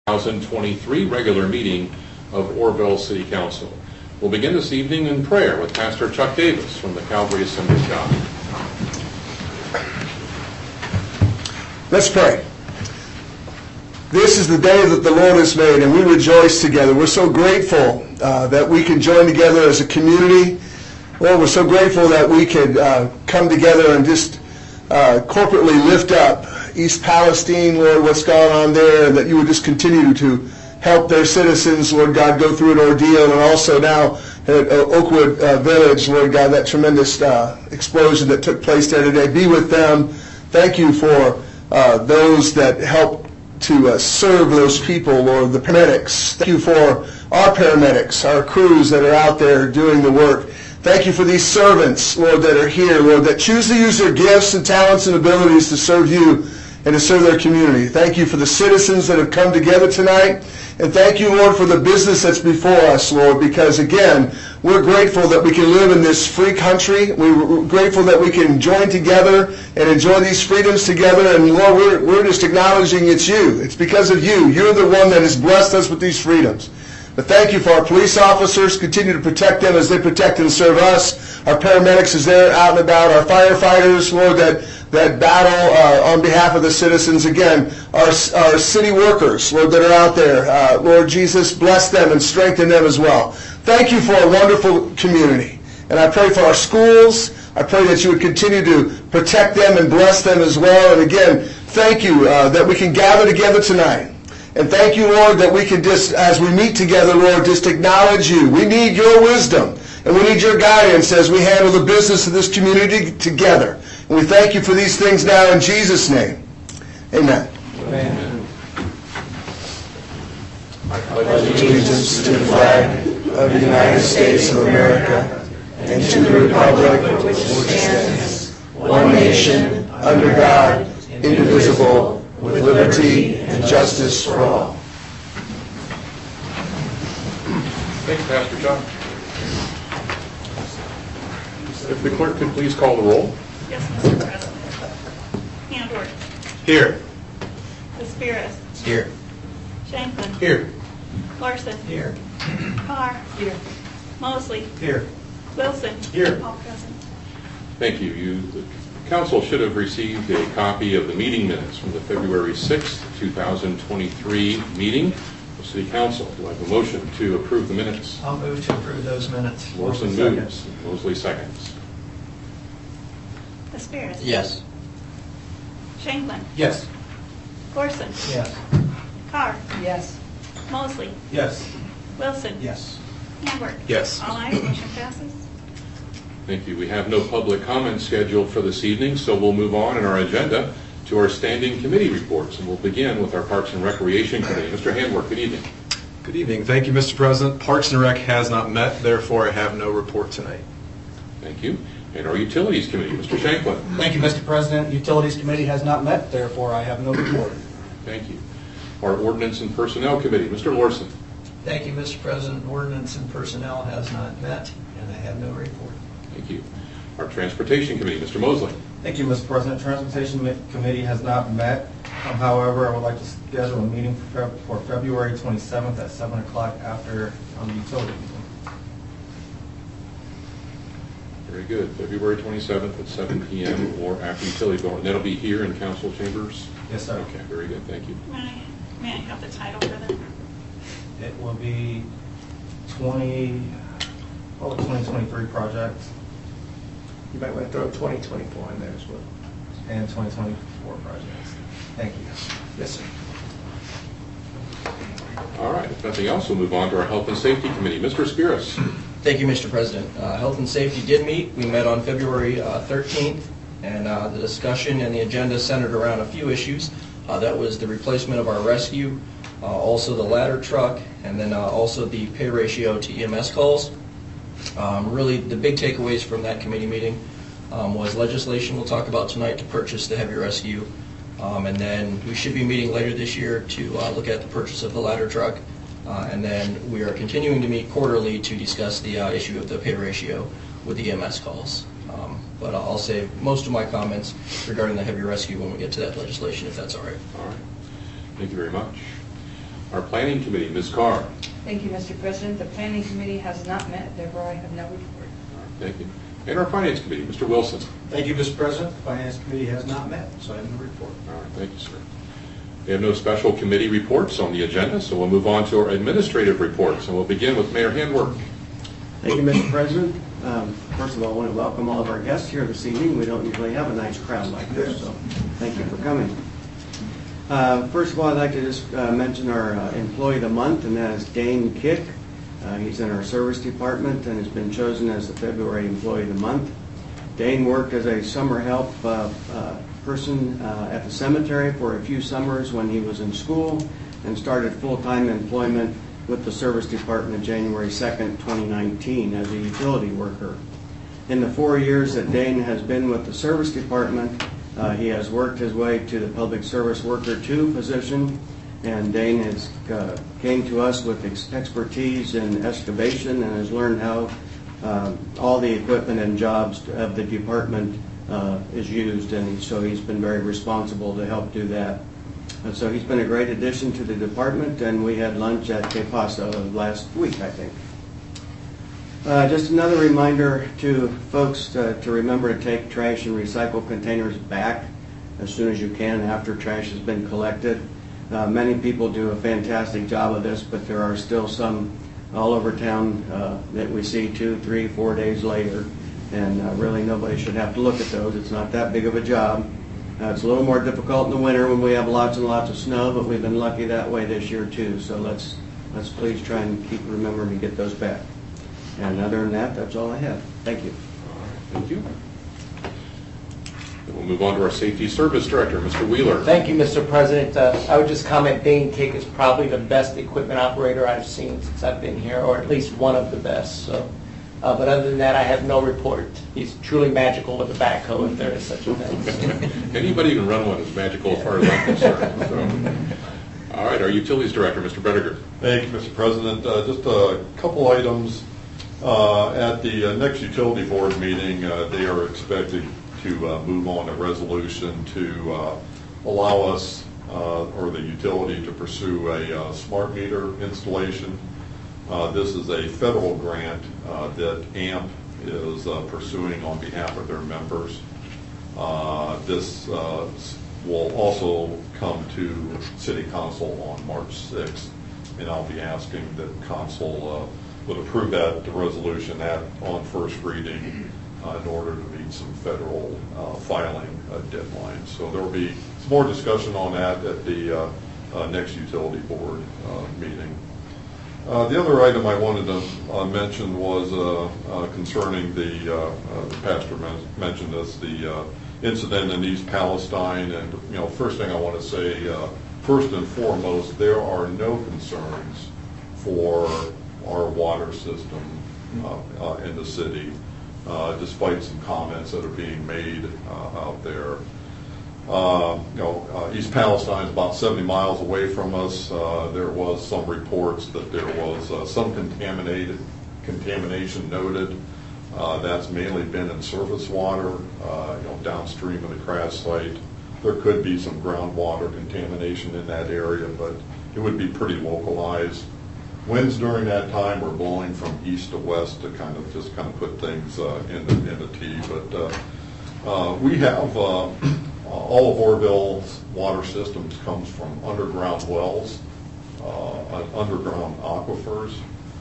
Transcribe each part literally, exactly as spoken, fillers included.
two thousand twenty-three regular meeting of Orrville City Council. We'll begin this evening in prayer with Pastor Chuck Davis from the Calvary Assembly of God. Let's pray. This is the day that the Lord has made, and we rejoice together. We're so grateful uh, that we can join together as a community. Lord, we're so grateful that we could uh, come together and just uh, corporately lift up East Palestine, Lord, what's going on there, and that you would just continue to help their citizens, Lord God, go through an ordeal, and also now at Oakwood uh, Village, Lord God, that tremendous uh, explosion that took place there today. Be with them. Thank you for uh, those that help to uh, serve those people, Lord, the paramedics. Thank you for our paramedics, our crews that are out there doing the work. Thank you for these servants, Lord, that are here, Lord, that choose to use their gifts and talents and abilities to serve you and to serve their community. Thank you for the citizens that have come together tonight. And thank you, Lord, for the business that's before us, Lord, because, again, we're grateful that we can live in this free country. We're grateful that we can join together and enjoy these freedoms together. And, Lord, we're, we're just acknowledging it's you. It's because of you. You're the one that has blessed us with these freedoms. But thank you for our police officers. Continue to protect them as they protect and serve us. Our paramedics as they're out and about. Our firefighters, Lord, that, that battle uh, on behalf of the citizens. Again, our, our city workers, Lord, that are out there. Uh, Lord Jesus, bless them and strengthen them as well. Thank you for a wonderful community. And I pray for our schools. I pray that you would continue to protect them and bless them as well. And again, thank you uh, that we can gather together tonight. And thank you, Lord, that we can just, as we meet together, Lord, just acknowledge you. We need your wisdom, and we need your guidance as we handle the business of this community together. And we thank you for these things now in Jesus' name. Amen. Amen. I pledge allegiance to the flag of the United States of America and to the republic for which it stands, one nation, under God, indivisible, with liberty and justice for all. Thanks, Pastor John. If the clerk could please call the roll. Yes, Mister President. Handwork. Here. Vespiris. Here. Shanklin. Here. Larson. Here. Carr. Here. Mosley. Here. Wilson. Here. All present. Thank you. You, the council should have received a copy of the meeting minutes from the February sixth, two thousand twenty-three meeting of City Council. Do I have a motion to approve the minutes? I'll move to approve those minutes. Larson moves. Mosley seconds. Vespiris. Yes. Shanklin. Yes. Larson. Yes. Carr. Yes. Mosley. Yes. Wilson. Yes. Handwork. Yes. All ayes. Motion passes. Thank you. We have no public comment scheduled for this evening, so we'll move on in our agenda to our standing committee reports, and we'll begin with our Parks and Recreation Committee. Mister Handwork, good evening. Good evening. Thank you, Mister President. Parks and Rec has not met, therefore I have no report tonight. Thank you. And our Utilities Committee, Mister Shanklin. Thank you, Mister President. Utilities Committee has not met, therefore I have no report. Thank you. Our Ordinance and Personnel Committee, Mister Larson. Thank you, Mister President. Ordinance and Personnel has not met, and I have no report. Thank you. Our Transportation Committee, Mister Mosley. Thank you, Mister President. Transportation Committee has not met. Um, however, I would like to schedule a meeting for, Feb for February twenty-seventh at seven o'clock after um, the utility meeting. Very good. February twenty-seventh at seven p m or after utility vote. And that'll be here in council chambers? Yes, sir. Okay, very good. Thank you. May I, may I have the title for that? It will be twenty, oh, twenty twenty-three projects. You might want to throw twenty twenty-four in there as well. And twenty twenty-four projects. Thank you. Yes, sir. All right. If nothing else, we'll move on to our Health and Safety Committee. Mister Spiros. Thank you, Mister President. Uh, Health and Safety did meet. We met on February uh, thirteenth, and uh, the discussion and the agenda centered around a few issues. Uh, that was the replacement of our rescue, uh, also the ladder truck, and then uh, also the pay ratio to E M S calls. Um, really, the big takeaways from that committee meeting um, was legislation we'll talk about tonight to purchase the heavy rescue, um, and then we should be meeting later this year to uh, look at the purchase of the ladder truck, uh, and then we are continuing to meet quarterly to discuss the uh, issue of the pay ratio with the E M S calls. Um, but I'll save most of my comments regarding the heavy rescue when we get to that legislation, if that's all right. All right. Thank you very much. Our Planning Committee, Miz Carr. Thank you, Mister President. The Planning Committee has not met, therefore I have no report. Thank you. And our Finance Committee, Mister Wilson. Thank you, Mister President. The Finance Committee has not met, so I have no report. All right, thank you, sir. We have no special committee reports on the agenda, so we'll move on to our administrative reports, and we'll begin with Mayor Handwork. Thank you, Mister President. Um, First of all, I want to welcome all of our guests here this evening. We don't usually have a nice crowd like this, so thank you for coming. Uh, First of all, I'd like to just uh, mention our uh, Employee of the Month, and that is Dane Kick. Uh, He's in our Service Department and has been chosen as the February Employee of the Month. Dane worked as a summer help uh, uh, person uh, at the cemetery for a few summers when he was in school, and started full-time employment with the Service Department January second, twenty nineteen as a utility worker. In the four years that Dane has been with the Service Department, uh, he has worked his way to the Public Service Worker two position, and Dane has uh, came to us with ex expertise in excavation and has learned how uh, all the equipment and jobs of the department uh, is used, and so he's been very responsible to help do that. And so he's been a great addition to the department, and we had lunch at Que Pasa last week, I think. Uh, just another reminder to folks uh, to remember to take trash and recycle containers back as soon as you can after trash has been collected. Uh, many people do a fantastic job of this, but there are still some all over town uh, that we see two, three, four days later, and uh, really nobody should have to look at those. It's not that big of a job. Uh, it's a little more difficult in the winter when we have lots and lots of snow, but we've been lucky that way this year too. So let's let's please try and keep remembering to get those back. And other than that, that's all I have. Thank you. Thank you. Then we'll move on to our Safety Service Director, Mister Wheeler. Thank you, Mister President. Uh, I would just comment Dane Kick is probably the best equipment operator I've seen since I've been here, or at least one of the best. So, uh, but other than that, I have no report. He's truly magical with a backhoe, if there is such a thing. So. Anybody who can run one is magical as far as I'm concerned. So. All right, our Utilities Director, Mister Bediger. Thank you, Mister President. Uh, just a couple items. Uh, at the uh, next Utility Board meeting, uh, they are expected to uh, move on a resolution to uh, allow us uh, or the utility to pursue a uh, smart meter installation. Uh, this is a federal grant uh, that A M P is uh, pursuing on behalf of their members. Uh, this uh, will also come to City Council on March sixth, and I'll be asking that Council uh, would approve that the resolution at on first reading uh, in order to meet some federal uh, filing uh, deadlines. So there will be some more discussion on that at the uh, uh, next Utility Board uh, meeting. Uh, the other item I wanted to uh, mention was uh, uh, concerning the, uh, uh, the pastor men mentioned this, the uh, incident in East Palestine. And, you know, first thing I want to say, uh, first and foremost, there are no concerns for our water system uh, uh, in the city, uh, despite some comments that are being made uh, out there. Uh, you know, uh, East Palestine is about seventy miles away from us. Uh, there was some reports that there was uh, some contaminated contamination noted. Uh, that's mainly been in surface water, uh, you know, downstream of the crash site. There could be some groundwater contamination in that area, but it would be pretty localized. Winds during that time were blowing from east to west to kind of just kind of put things uh, in the in the T. But uh, uh, we have uh, all of Orville's water systems comes from underground wells, uh, underground aquifers.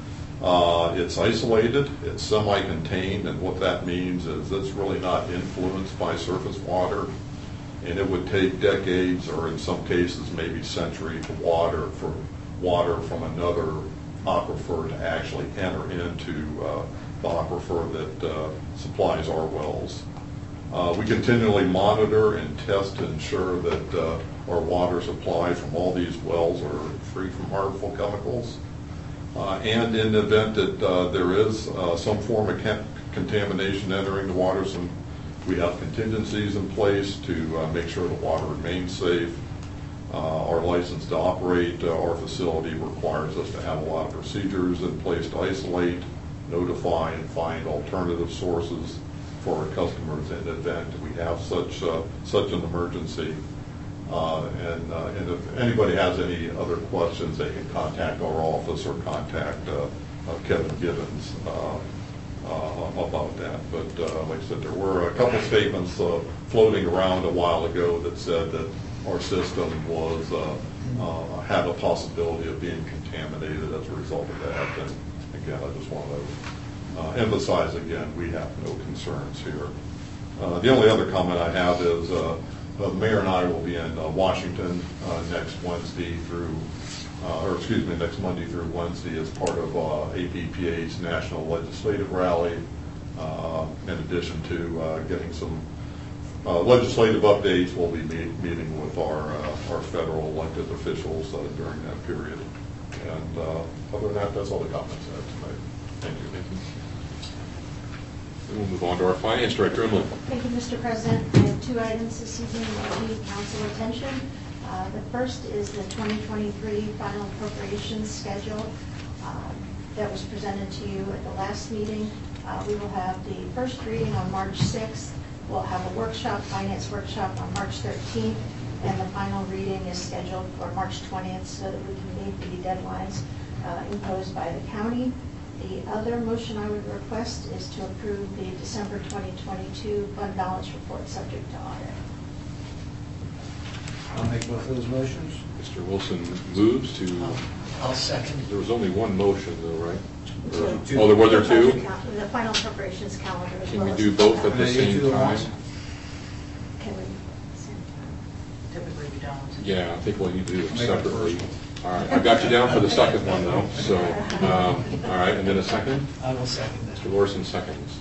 Uh, it's isolated, it's semi-contained, and what that means is it's really not influenced by surface water. And it would take decades, or in some cases maybe centuries, to water for water from another aquifer to actually enter into uh, the aquifer that uh, supplies our wells. Uh, we continually monitor and test to ensure that uh, our water supply from all these wells are free from harmful chemicals. Uh, and in the event that uh, there is uh, some form of contamination entering the water, some, we have contingencies in place to uh, make sure the water remains safe. Uh, our license to operate uh, our facility requires us to have a lot of procedures in place to isolate, notify, and find alternative sources for our customers in the event we have such uh, such an emergency. Uh, And uh, and if anybody has any other questions, they can contact our office or contact uh, uh, Kevin Gibbons uh, uh, about that. But uh, like I said, there were a couple statements uh, floating around a while ago that said that our system was, uh, uh, had a possibility of being contaminated as a result of that. And again, I just want to uh, emphasize again, we have no concerns here. Uh, The only other comment I have is uh, the mayor and I will be in uh, Washington uh, next Wednesday through, uh, or excuse me, next Monday through Wednesday as part of uh, A P P A's National Legislative Rally, uh, in addition to uh, getting some uh, legislative updates. We'll be meet, meeting with our, uh, our federal elected officials uh, during that period. And uh, other than that, that's all the comments I have tonight. Thank you. Thank you. We'll move on to our Finance Director, Emily. Thank you, Mister President. I have two items this evening that need council attention. Uh, The first is the twenty twenty-three final appropriations schedule um, that was presented to you at the last meeting. Uh, We will have the first reading on March sixth. We'll have a workshop, finance workshop on March thirteenth, and the final reading is scheduled for March twentieth so that we can meet the deadlines uh, imposed by the county. The other motion I would request is to approve the December twenty twenty-two fund balance report subject to audit. I'll make both of those motions. Mister Wilson moves to, I'll second. there was only one motion though, right? Or- Two. Oh, there were there The two? budget cal- The final appropriations calendar as Can well we as do the both fund at the balance. Can we do same two at time? once? Can we, same time? Typically we don't. Yeah, I think we'll need to do them Make it separately. first. All right, I got you down for the second one though, so, um, all right, and then a second? I will second that. Mister Lorson seconds.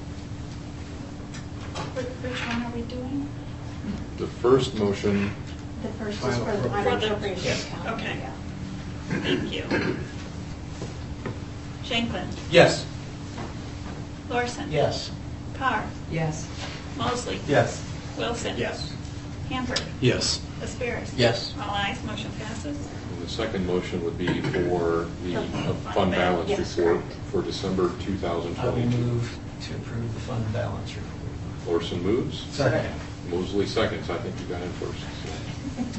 Which which one are we doing? The first motion, The first is Final for the final For the- appropriations yeah, calendar. okay. yeah. Thank you. Shanklin. Yes. Lorson. Yes. Carr. Yes. Mosley. Yes. Wilson. Yes. Hamburg. Yes. Aspirus. Yes. All ayes, motion passes. and the second motion would be for the uh, fund balance Yes, report correct. for December two thousand I will twenty-two. move to approve the fund balance report. Lorson moves. Second. Mosley seconds. I think you got in first. so.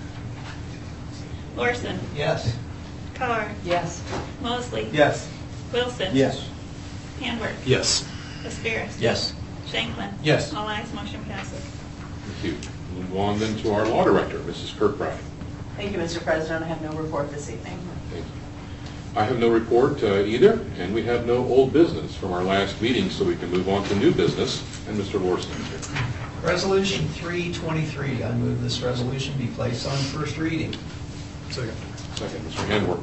Lorson. Yes. Carr. Yes. Mosley. Yes. Wilson. Yes. Hamburg. Yes. Aspirus. Yes. Shanklin. Yes. All ayes, motion passes. Thank you. Move on then to our law director, Missus Kirkbride. Thank you, Mister President. I have no report this evening. Thank you. I have no report uh, either, and we have no old business from our last meeting, so we can move on to new business. And Mister Lorson is here. Resolution three twenty-three, I move this resolution be placed on first reading. Second. Second, Mister Handwork.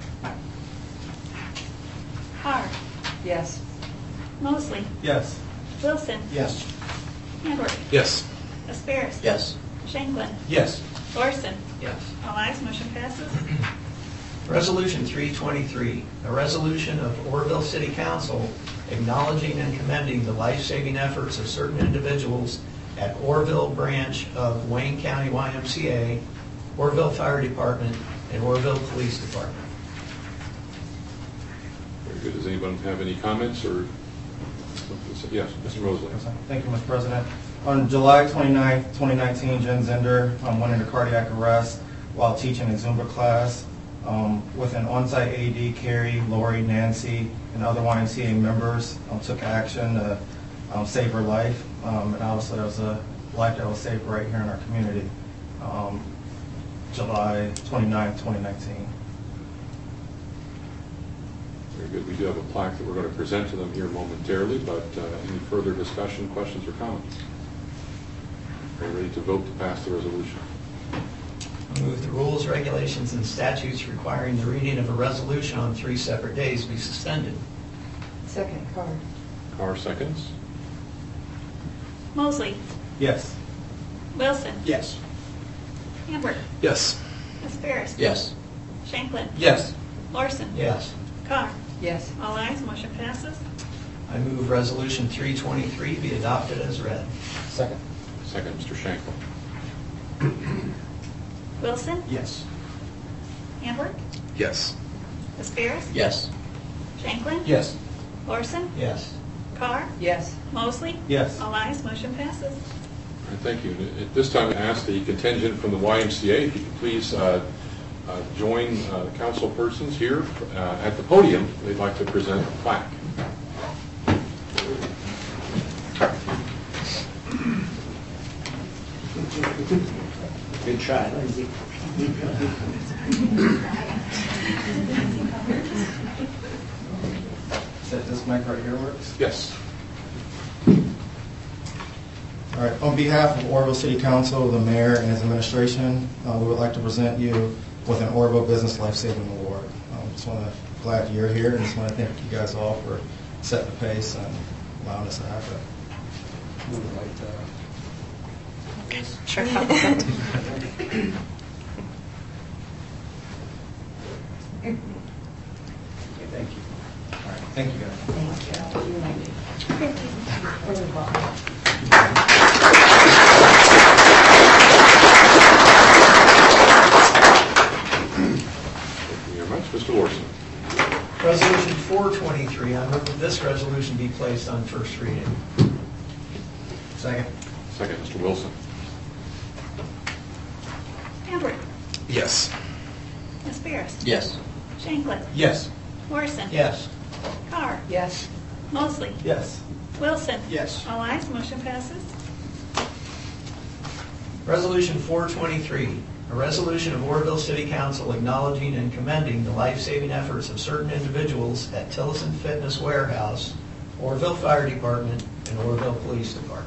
Carr. Yes. Mosley. Yes. Wilson. Yes. Hamburg. Yes. Aspirus. Yes. Shanklin. Yes. Lorson. Yes. All ayes, motion passes. Resolution three twenty-three, a resolution of Oroville City Council acknowledging and commending the life-saving efforts of certain individuals at Oroville Branch of Wayne County Y M C A, Oroville Fire Department, and Oroville Police Department. Very good. Does anyone have any comments or? Yes, Mister Mosley. Thank you, Mister President. On July twenty-ninth, twenty nineteen, Jen Zender um, went into cardiac arrest while teaching a Zumba class. Um, with an on-site A D, Carrie, Lori, Nancy, and other Y M C A members um, took action to um, save her life. Um, and obviously, that was a life that was saved right here in our community. Um, July twenty-ninth, twenty nineteen. Very good. We do have a plaque that we're going to present to them here momentarily, but uh, any further discussion, questions, or comments? Are you ready to vote to pass the resolution? I move the rules, regulations, and statutes requiring the reading of a resolution on three separate days be suspended. Second, Carr. Carr seconds. Mosley. Yes. Wilson. Yes. Hamburg. Yes. Aspirus. Yes. Shanklin. Yes. Lorson. Yes. Carr. Yes. All ayes, motion passes. I move resolution three twenty-three be adopted as read. Second. Second, Mister Shanklin. Wilson. Yes. Hamburg. Yes. Aspirus. Yes. Shanklin. Yes. Lorson. Yes. Carr. Yes. Mosley. Yes. All ayes, motion passes. right, thank you. At this time, I ask the contingent from the Y M C A, if you could please uh, uh, join uh, the council persons here uh, at the podium. They'd like to present a plaque. Good try, Lindsay. That this mic right here works? Yes. All right, on behalf of Oroville City Council, the mayor, and his administration, uh, we would like to present you with an Oroville Business Life-Saving Award. Um, just want to, glad you're here, and just want to thank you guys all for setting the pace and allowing us to have that. We would like to. Sure. Thank you. All right, thank you guys. Thank you very much. Mister Lorson. Resolution four twenty-three, I move that this resolution be placed on first reading. Second. Second, Mister Wilson. Hamburg. Yes. Asperis. Yes. Shanklin. Yes. Morrison. Yes. Carr. Yes. Mosley. Yes. Wilson. Yes. All ayes, motion passes. Resolution four twenty-three, a resolution of Oroville City Council acknowledging and commending the life-saving efforts of certain individuals at Tillotson Fitness Warehouse, Oroville Fire Department, and Oroville Police Department.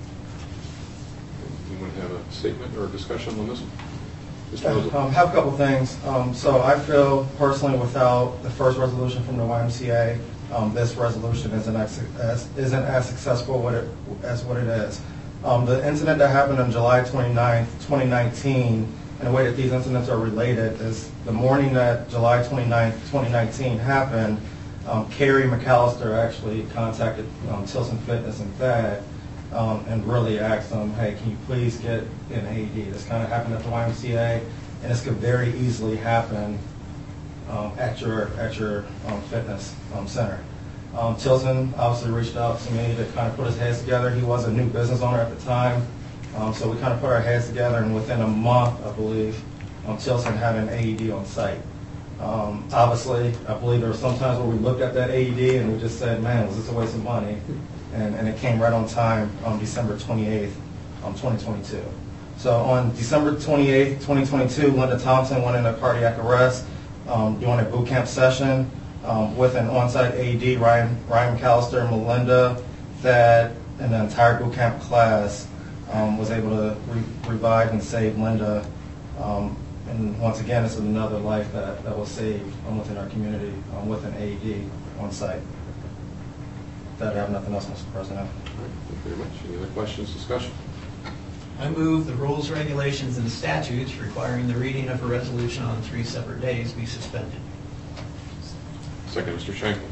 Anyone have a statement or a discussion on this one? Mister I Mosley. um, have a couple things. Um, so I feel personally without the first resolution from the Y M C A, um, this resolution isn't as, as, isn't as successful what it, as what it is. Um, the incident that happened on July twenty-ninth, twenty nineteen, and the way that these incidents are related is the morning that July twenty-ninth, twenty nineteen happened, um, Carrie McAllister actually contacted um, Tillotson Fitness and Thad um, and really asked them, hey, can you please get an A E D? This kind of happened at the Y M C A, and this could very easily happen um, at your at your um, fitness um, center. Um, Tillotson obviously reached out to me to kind of put his heads together. He was a new business owner at the time, um, so we kind of put our heads together, and within a month, I believe, um, Tillotson had an A E D on site. Um, obviously, I believe there were some times where we looked at that A E D and we just said, man, was this a waste of money? And, and it came right on time on December twenty-eighth, um, twenty twenty-two. So on December twenty-eighth, twenty twenty-two, Linda Thompson went into cardiac arrest um, during a boot camp session um, with an on-site A E D, Ryan, Ryan McAllister, Melinda, Thad, and the entire boot camp class um, was able to re revive and save Linda. Um, and once again, this is another life that, that was saved um, within our community um, with an A E D on site. That I have nothing else, Mister President. All right, thank you very much. Any other questions, discussion? I move the rules, regulations, and statutes requiring the reading of a resolution on three separate days be suspended. Second, Mister Shanklin.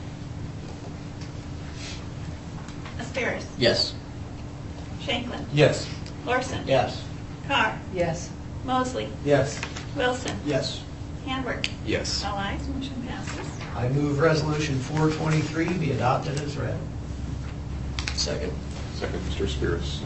Asperis. Yes. Shanklin. Yes. Lorson. Yes. Carr. Yes. Mosley. Yes. Wilson. Yes. Hamburg. Yes. All ayes, motion passes. I move resolution four twenty-three be adopted as read. Second. Second, Mister Spears.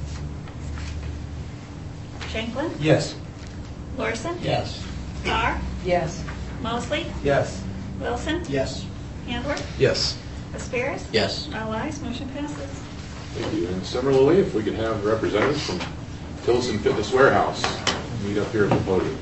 Shanklin. Yes. Lorson. Yes. Carr. Yes. Mosley. Yes. Wilson. Yes. Hamburg. Yes. Asperis. Yes. All ayes, motion passes. Thank you. And similarly, if we could have representatives from Tillotson Fitness Warehouse meet up here at the podium.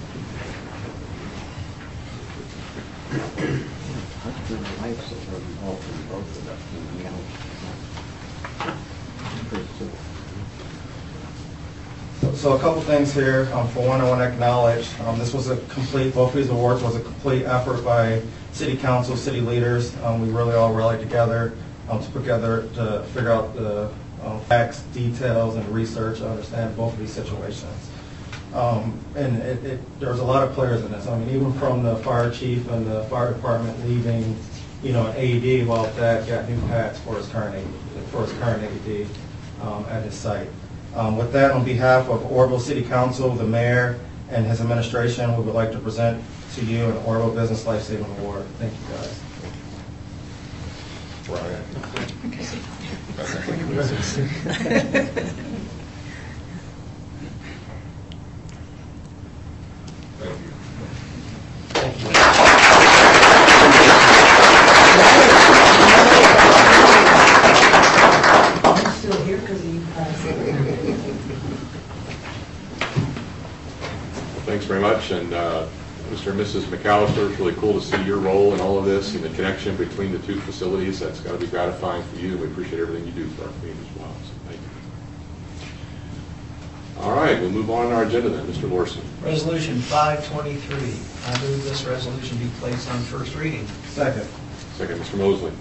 So a couple things here. Um, for one, I want to acknowledge um, this was a complete, both of these awards was a complete effort by City Council, city leaders. Um, we really all rallied together um, to put together to figure out the um, facts, details, and research to understand both of these situations. Um, and it, it, there was a lot of players in this. I mean, even from the fire chief and the fire department leaving, you know, an A E D while Thad got new hats for his current A E D, for his current A E D um, at his site. Um, with that, on behalf of Oroville City Council, the mayor, and his administration, we would like to present to you an Oroville Business Life Saving Award. Thank you, guys. Mister and Missus McAllister. It's really cool to see your role in all of this and the connection between the two facilities. That's got to be gratifying for you. We appreciate everything you do for our community as well. So thank you. All right, we'll move on to our agenda then. Mister Lorson. Resolution five twenty-three. I move this resolution be placed on first reading. Second. Second, Mister Mosley.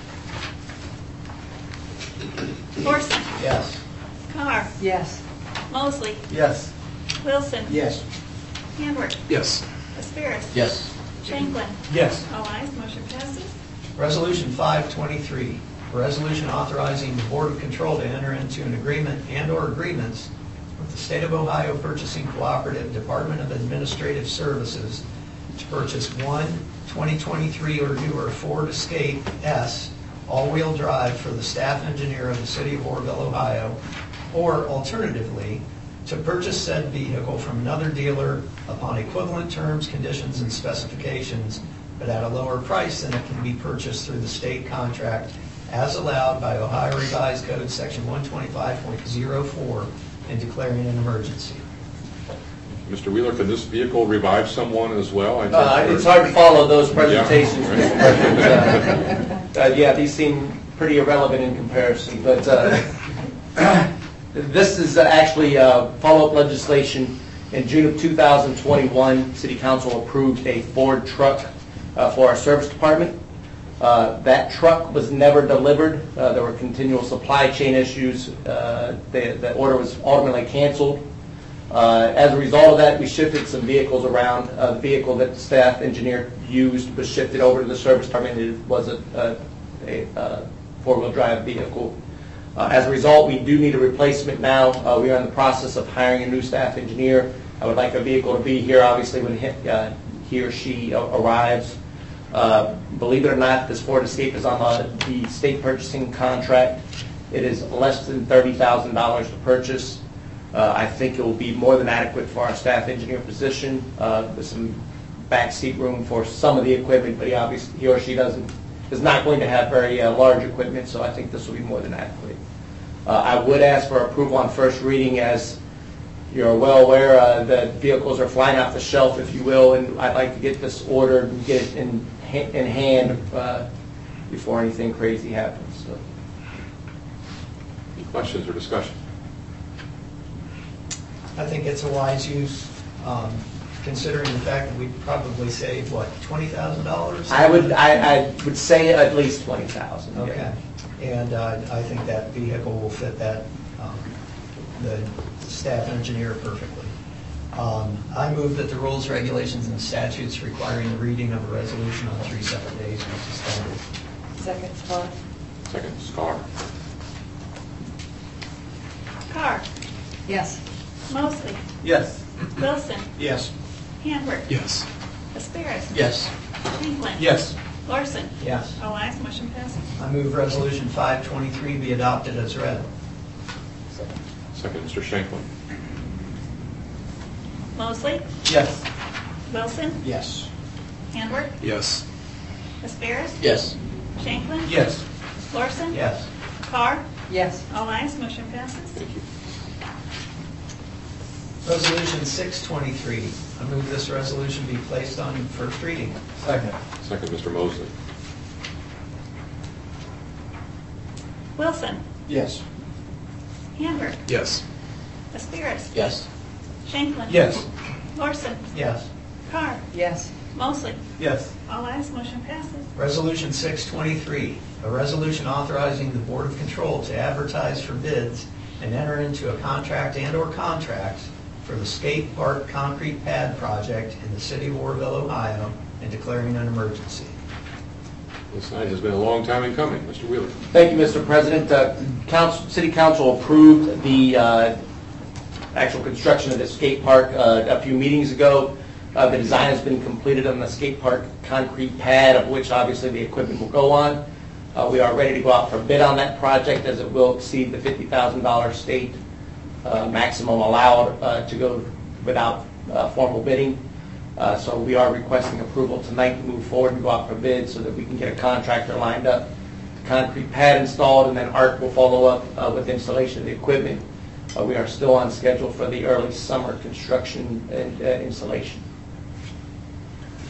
Lorson. Yes. Carr. Yes. Mosley. Yes. Wilson. Yes. Handwork. Yes. Aspirus. Yes. Shanklin. Yes. All ayes, motion passes. Resolution five twenty-three, a resolution authorizing the Board of Control to enter into an agreement and/or agreements with the State of Ohio Purchasing Cooperative Department of Administrative Services to purchase one twenty twenty-three or newer Ford Escape S all-wheel drive for the staff engineer of the City of Orrville, Ohio, or alternatively, to purchase said vehicle from another dealer upon equivalent terms, conditions, and specifications, but at a lower price than it can be purchased through the state contract as allowed by Ohio Revised Code Section one twenty-five point oh four and declaring an emergency. Mister Wheeler, can this vehicle revive someone as well? I Uh, think- It's hard to follow those presentations. Yeah. Mister President. Uh, uh, Yeah, these seem pretty irrelevant in comparison, but uh, this is uh, actually uh, follow-up legislation. In June of two thousand twenty-one, City Council approved a Ford truck uh, for our service department. Uh, That truck was never delivered. Uh, There were continual supply chain issues. Uh, The the order was ultimately canceled. Uh, As a result of that, we shifted some vehicles around. Uh, The vehicle that the staff engineer used was shifted over to the service department. It was a, a, a, a four-wheel drive vehicle. Uh, As a result, we do need a replacement now. Uh, We are in the process of hiring a new staff engineer. I would like a vehicle to be here, obviously, when he, uh, he or she uh, arrives. Uh, Believe it or not, this Ford Escape is on the, the state purchasing contract. It is less than thirty thousand dollars to purchase. Uh, I think it will be more than adequate for our staff engineer position. Uh, There's some backseat room for some of the equipment, but he obviously, he or she doesn't, is not going to have very uh, large equipment, so I think this will be more than adequate. Uh, I would ask for approval on first reading. As you're well aware, uh, the vehicles are flying off the shelf, if you will, and I'd like to get this ordered and get it in, in hand uh, before anything crazy happens. So. Any questions or discussion? I think it's a wise use, um, considering the fact that we'd probably save, what, twenty thousand dollars? I would, I, I would say at least twenty thousand. Okay. And uh, I think that vehicle will fit that, um, the staff engineer perfectly. Um, I move that the rules, regulations, and statutes requiring the reading of a resolution on three separate days be suspended. Second, Carr. Second, Miz Carr. Carr. Yes. Mosley. Yes. Wilson. Yes. Handwork. Yes. Aspirus. Yes. Shanklin. Yes. Lorson. Yes. All ayes, motion passes. I move resolution five twenty-three be adopted as read. Second, Mister Shanklin. Mosley. Yes. Wilson. Yes. Handwork. Yes. Aspirus. Yes. Shanklin. Yes. Lorson. Yes. Carr. Yes. All ayes, motion passes. Thank you. Resolution six twenty-three. I move this resolution be placed on first reading. Second. Second, Mister Mosley. Wilson. Yes. Handwork. Yes. Aspirus. Yes. Shanklin. Yes. Lorson. Yes. Carr. Yes. Mosley. Yes. All ayes, motion passes. Resolution six twenty-three, a resolution authorizing the Board of Control to advertise for bids and enter into a contract and/or contracts for the skate park concrete pad project in the city of Orrville, Ohio, and declaring an emergency. This night has been a long time in coming. Mister Wheeler. Thank you, Mister President. Uh, Council, City Council approved the uh, actual construction of the skate park uh, a few meetings ago. Uh, the design has been completed on the skate park concrete pad, of which obviously the equipment will go on. Uh, we are ready to go out for bid on that project, as it will exceed the fifty thousand dollars state uh, maximum allowed uh, to go without uh, formal bidding. Uh, so we are requesting approval tonight to move forward and go out for bid so that we can get a contractor lined up, the concrete pad installed, and then Art will follow up uh, with installation of the equipment. Uh, we are still on schedule for the early summer construction and uh, installation.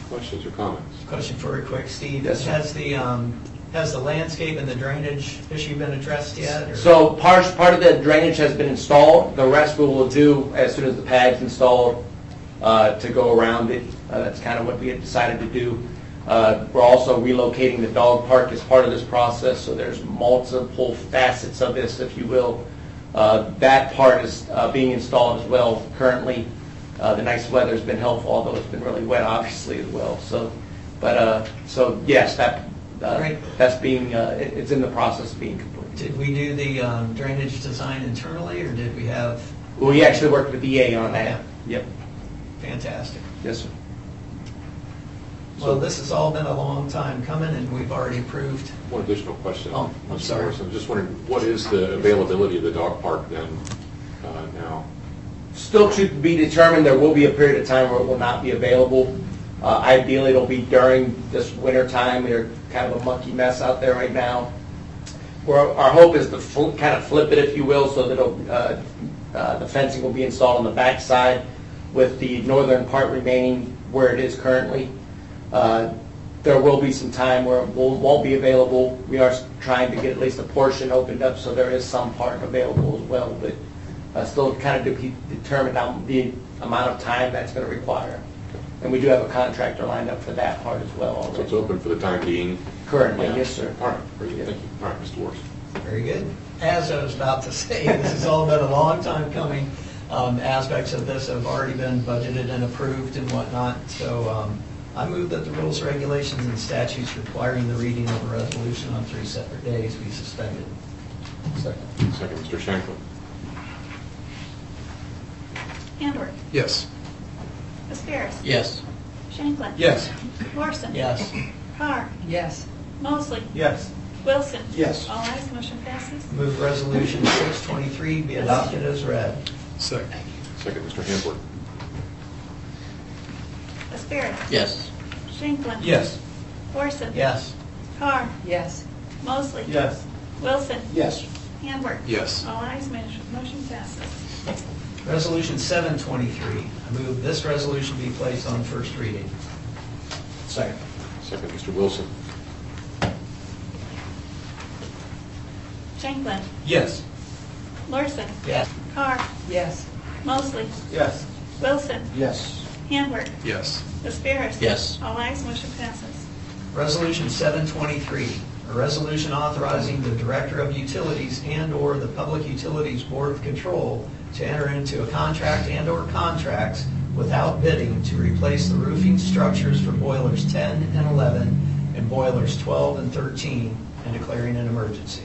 Questions or comments? Question for you quick, Steve. Yes, sir. Has the, um, has the landscape and the drainage issue been addressed yet? or- So part, part of the drainage has been installed. The rest we will do as soon as the pad's installed uh, to go around it. Uh, That's kind of what we had decided to do. Uh, We're also relocating the dog park as part of this process, so there's multiple facets of this, if you will. Uh, That part is uh, being installed as well currently. Uh, The nice weather's been helpful, although it's been really wet, obviously, as well. So, but, uh, so yes, that, uh, Great. that's being, uh, it- it's in the process of being completed. Did we do the um, drainage design internally, or did we have? We actually worked with E A on that. Yep. Fantastic. Yes, sir. Well, this has all been a long time coming, and we've already approved. One additional question. Oh, I'm Mister sorry. Morrison. I'm just wondering, what is the availability of the dog park then uh, now? Still to be determined. There will be a period of time where it will not be available. Uh, ideally, it'll be during this winter time. We're kind of a monkey mess out there right now. Where our hope is to fl- kind of flip it, if you will, so that it'll, uh, uh, the fencing will be installed on the back side with the northern part remaining where it is currently. Uh, There will be some time where it will- won't be available. We are s- trying to get at least a portion opened up, so there is some part available as well, but uh, still kind of to be determined on the amount of time that's going to require. And we do have a contractor lined up for that part as well So it's already. open for the time being? Currently, Yeah. yes, sir. All right, very good, thank you. All right, Mister Morrison. Very good. As I was about to say, this has all been a long time coming. Um, Aspects of this have already been budgeted and approved and whatnot. So um, I move that the rules, regulations, and statutes requiring the reading of a resolution on three separate days be suspended. Second. Second, Mister Shanklin. Handwork. Yes. Aspirus. Yes. Shanklin. Yes. Morrison. Yes. Carr. Yes. Mosley. Yes. Wilson. Yes. All ayes, motion passes. Move resolution six twenty-three be adopted as read. Second. Second, Mister Handwork. Aspirus. Yes. Shanklin. Yes. Morrison. Yes. Carr. Yes. Mosley. Yes. Wilson. Yes. Handwork. Yes. All ayes, motion motion passes. Resolution seven twenty-three. I move this resolution be placed on first reading. Second. Second, Mister Wilson. Shanklin. Yes. Morrison. Yes. Carr. Yes. Mosley. Yes. Wilson. Yes. Handwork. Yes. Aspirus. Yes. All ayes, motion passes. Resolution seven twenty-three, a resolution authorizing the Director of Utilities and/or the Public Utilities Board of Control to enter into a contract and/or contracts without bidding to replace the roofing structures for boilers ten and eleven and boilers twelve and thirteen and declaring an emergency.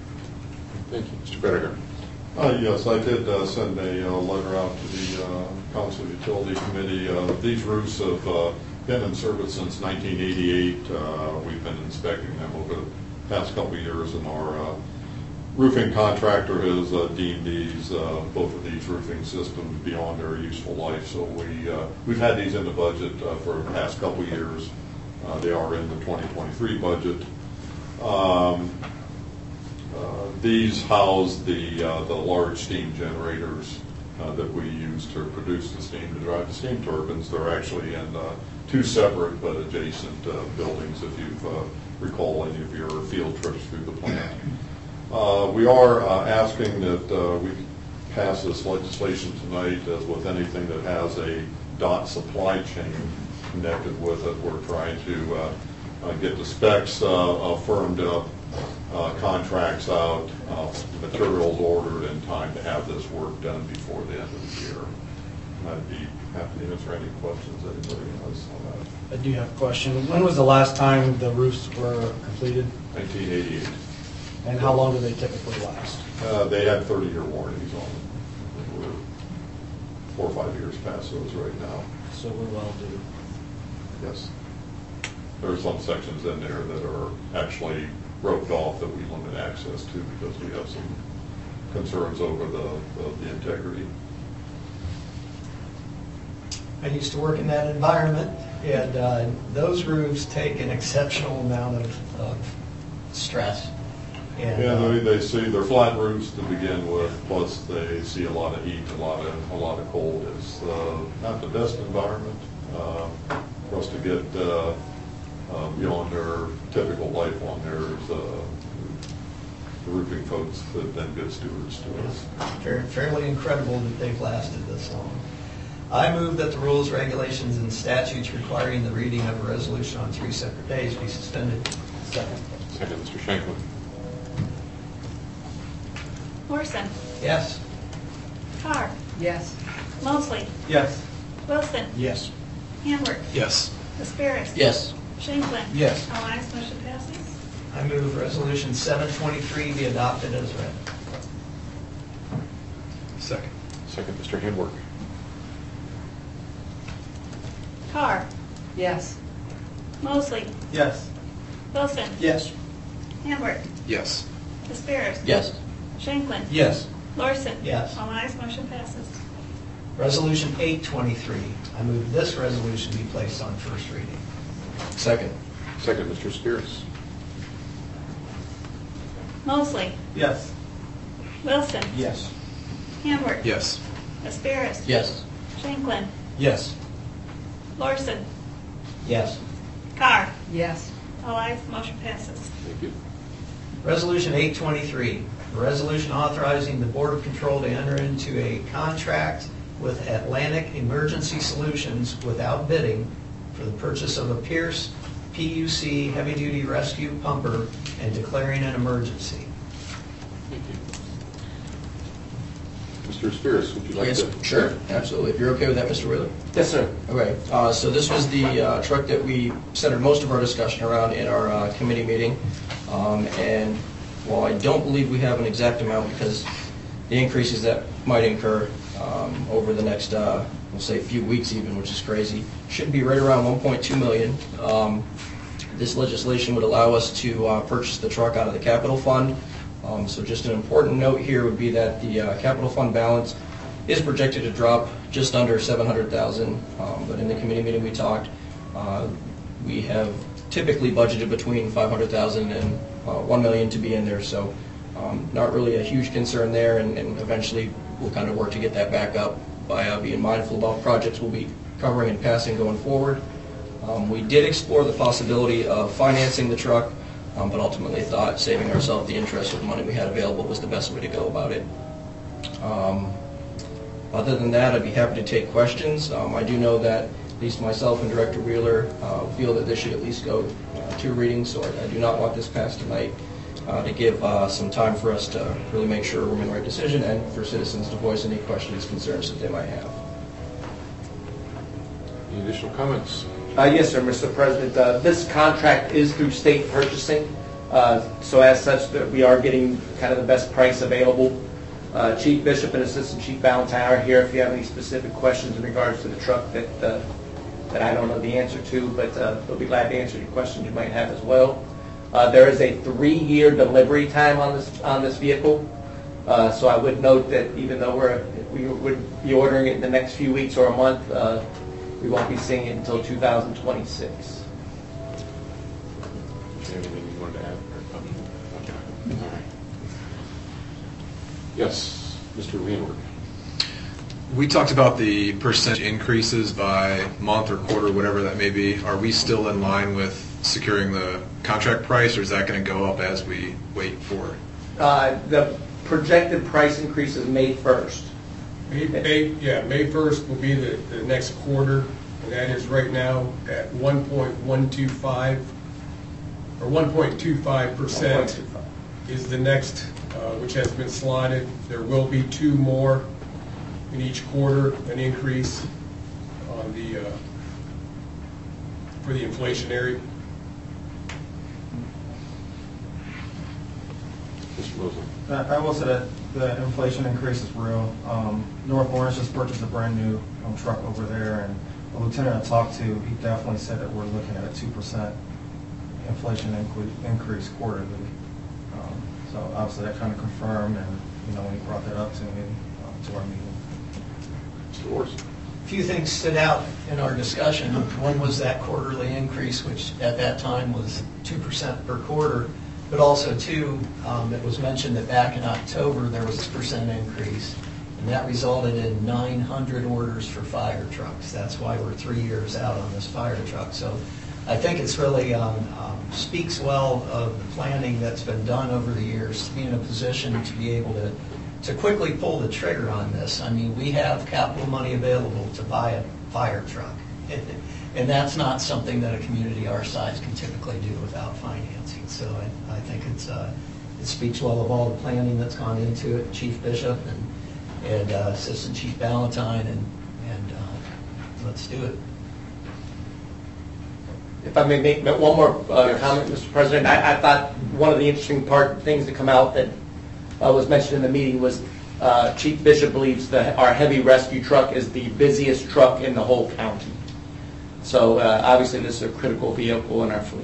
Thank you. Mister Bredegar. Uh, Yes, I did uh, send a uh, letter out to the uh, Council Utility Committee. Uh, These roofs have uh, been in service since nineteen eighty-eight. Uh, We've been inspecting them over the past couple of years, and our uh, roofing contractor has uh, deemed these, uh, both of these roofing systems beyond their useful life. So we, uh, we've had these in the budget uh, for the past couple of years. Uh, They are in the twenty twenty-three budget. Um, Uh, These house the uh, the large steam generators uh, that we use to produce the steam to drive the steam turbines. They're actually in uh, two separate but adjacent uh, buildings, if you uh, recall any of your field trips through the plant. Uh, We are uh, asking that uh, we pass this legislation tonight, as with anything that has a dot supply chain connected with it. We're trying to uh, uh, get the specs uh, uh, firmed up, Uh, contracts out, uh, materials ordered in time to have this work done before the end of the year. I'd be happy to answer any questions anybody has on that. I do have a question. When was the last time the roofs were completed? nineteen eighty-eight. And how long do they typically last? Uh, they had thirty-year warranties on them. We're four or five years past those right now. So we're well due. Yes. There are some sections in there that are actually roped off that we limit access to because we have some concerns over the, the, the integrity. I used to work in that environment, and uh, those roofs take an exceptional amount of, of stress. And, Yeah, uh, they, they see, they're flat roofs to begin with, plus they see a lot of heat, a lot of, a lot of cold. It's uh, not the best environment. Uh, for us to get uh, uh, beyond their typical life on there. Uh, the roofing folks have been good stewards to us. Fair- Fairly incredible that they've lasted this long. I move that the rules, regulations, and statutes requiring the reading of a resolution on three separate days be suspended. Second. Second, Mister Shanklin. Morrison, Yes. Carr, Yes. Mosley, Yes. Wilson, Yes. Hamworth, Yes. Aspirus. Yes. Shanklin. Yes. All ayes, motion passes. I move resolution seven twenty-three be adopted as read. Second. Second, Mister Handwork. Carr, Yes. Mosley, Yes. Wilson, Yes. Hamworth, Yes. Aspirus. Yes. Shanklin. Yes. Larson. Yes. All ayes, motion passes. Resolution eight twenty-three. I move this resolution be placed on first reading. Second. Second, Mister Spears. Mosley, Yes. Wilson, Yes. Hamworth, Yes. Aspirus. Yes. Shanklin, Yes. Larson, Yes. Carr. Yes. All ayes, motion passes. Thank you. Resolution eight twenty-three, a resolution authorizing the Board of Control to enter into a contract with Atlantic Emergency Solutions without bidding for the purchase of a Pierce P U C heavy-duty rescue pumper and declaring an emergency. Thank you. Mister Spears, would you like Yes, to? sure, absolutely. If you're okay with that, Mister Wheeler? Yes, sir. Okay, uh, so this was the uh, truck that we centered most of our discussion around in our uh, committee meeting. Um, And while I don't believe we have an exact amount because the increases that might incur um, over the next, uh, we'll say, few weeks even, which is crazy, should be right around one point two million dollars. Um, This legislation would allow us to uh, purchase the truck out of the capital fund. Um, So just an important note here would be that the uh, capital fund balance is projected to drop just under seven hundred thousand dollars. Um, But in the committee meeting we talked, uh, we have typically budgeted between five hundred thousand dollars and uh, one million dollars to be in there. So um, not really a huge concern there, and, and eventually we'll kind of work to get that back up by uh, being mindful about projects we'll be covering and passing going forward. Um, We did explore the possibility of financing the truck, um, but ultimately thought saving ourselves the interest of the money we had available was the best way to go about it. Um, Other than that, I'd be happy to take questions. Um, I do know that at least myself and Director Wheeler uh, feel that this should at least go uh, two readings, so I, I do not want this passed tonight uh, to give uh, some time for us to really make sure we're making the right decision and for citizens to voice any questions, concerns that they might have. Any additional comments? Uh, Yes, sir, Mister President. Uh, This contract is through state purchasing, uh, so as such, that we are getting kind of the best price available. Uh, Chief Bishop and Assistant Chief Valentine are here if you have any specific questions in regards to the truck that uh, that I don't know the answer to, but uh, they'll be glad to answer your questions you might have as well. Uh, There is a three-year delivery time on this on this vehicle, uh, so I would note that even though we're we would be ordering it in the next few weeks or a month, uh, we won't be seeing it until two thousand twenty-six. Do you have anything you wanted to add? Okay. All right. Yes, Mister Handwork. We talked about the percentage increases by month or quarter, whatever that may be. Are we still in line with securing the contract price, or is that going to go up as we wait for? Uh, The projected price increase is May first. May, May, yeah, May first will be the, the next quarter, and that is right now at one point one two five, or one point two five percent is the next, uh, which has been slotted. There will be two more in each quarter, an increase on the, uh, for the inflationary. Mister Mosley. I I will say that the inflation increase is real. Um, North Orange just purchased a brand-new um, truck over there, and the lieutenant I talked to, he definitely said that we're looking at a two percent inflation incre- increase quarterly. Um, So obviously that kind of confirmed, and, you know, when he brought that up to me, uh, to our meeting. Mister Orson. A few things stood out in our discussion. One was that quarterly increase, which at that time was two percent per quarter. But also, too, um, it was mentioned that back in October, there was a percent increase. And that resulted in nine hundred orders for fire trucks. That's why we're three years out on this fire truck. So I think it's really um, um, speaks well of the planning that's been done over the years to be in a position to be able to, to quickly pull the trigger on this. I mean, we have capital money available to buy a fire truck. And that's not something that a community our size can typically do without financing. So I, I think it's uh, it speaks well of all the planning that's gone into it, Chief Bishop and, and uh, Assistant Chief Ballantyne, and, and uh, let's do it. If I may make one more uh, yes. comment, Mister President, I, I thought one of the interesting part things to come out that uh, was mentioned in the meeting was uh, Chief Bishop believes that our heavy rescue truck is the busiest truck in the whole county. So uh, obviously this is a critical vehicle in our fleet.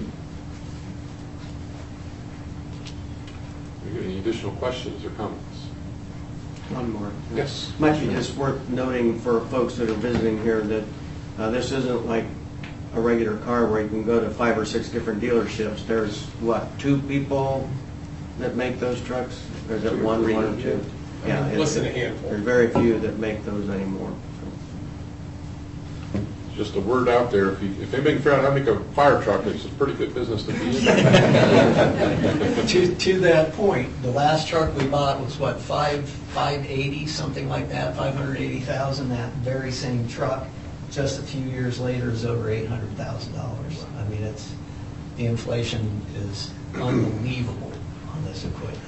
Any additional questions or comments? One more. Yes. Might be just worth noting for folks that are visiting here that uh, this isn't like a regular car where you can go to five or six different dealerships. There's, what, two people that make those trucks? Or is it one, one or two? Yeah, less than a handful. There's very few that make those anymore. Just a word out there, if, you, if anybody can figure out how to make a fire truck, it's a pretty good business to be in. to, to that point, the last truck we bought was what, five, five eighty, something like that, five hundred eighty thousand. That very same truck, just a few years later, is over eight hundred thousand dollars. I mean, it's, the inflation is unbelievable on this equipment.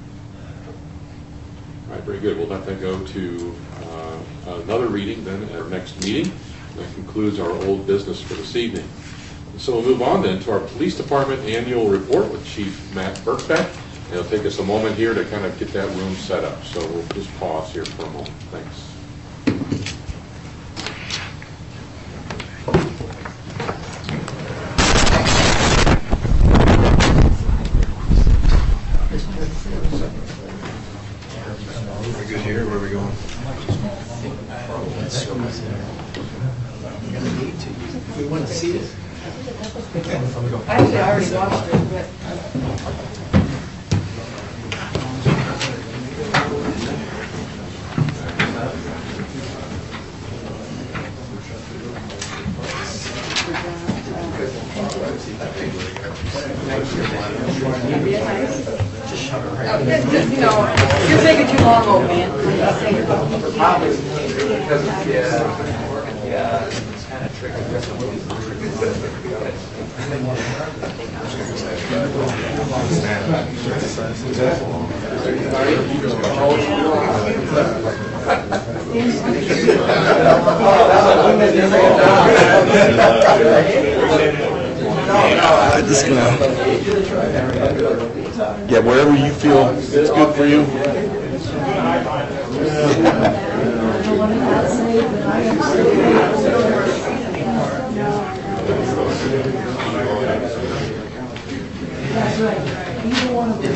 All right, very good. We'll let that go to uh, another reading then at our next meeting. That concludes our old business for this evening. So we'll move on then to our Police Department annual report with Chief Matt Birkbeck. It'll take us a moment here to kind of get that room set up. So we'll just pause here for a moment. Thanks. We're good here. Where are we going? We want to see it. Actually, I already watched it, but. You know, you're taking too long, old man. Probably because of the, uh, yeah, it's kind of tricky. I'm just gonna, yeah, wherever you feel it's good for you. That's right. Either one of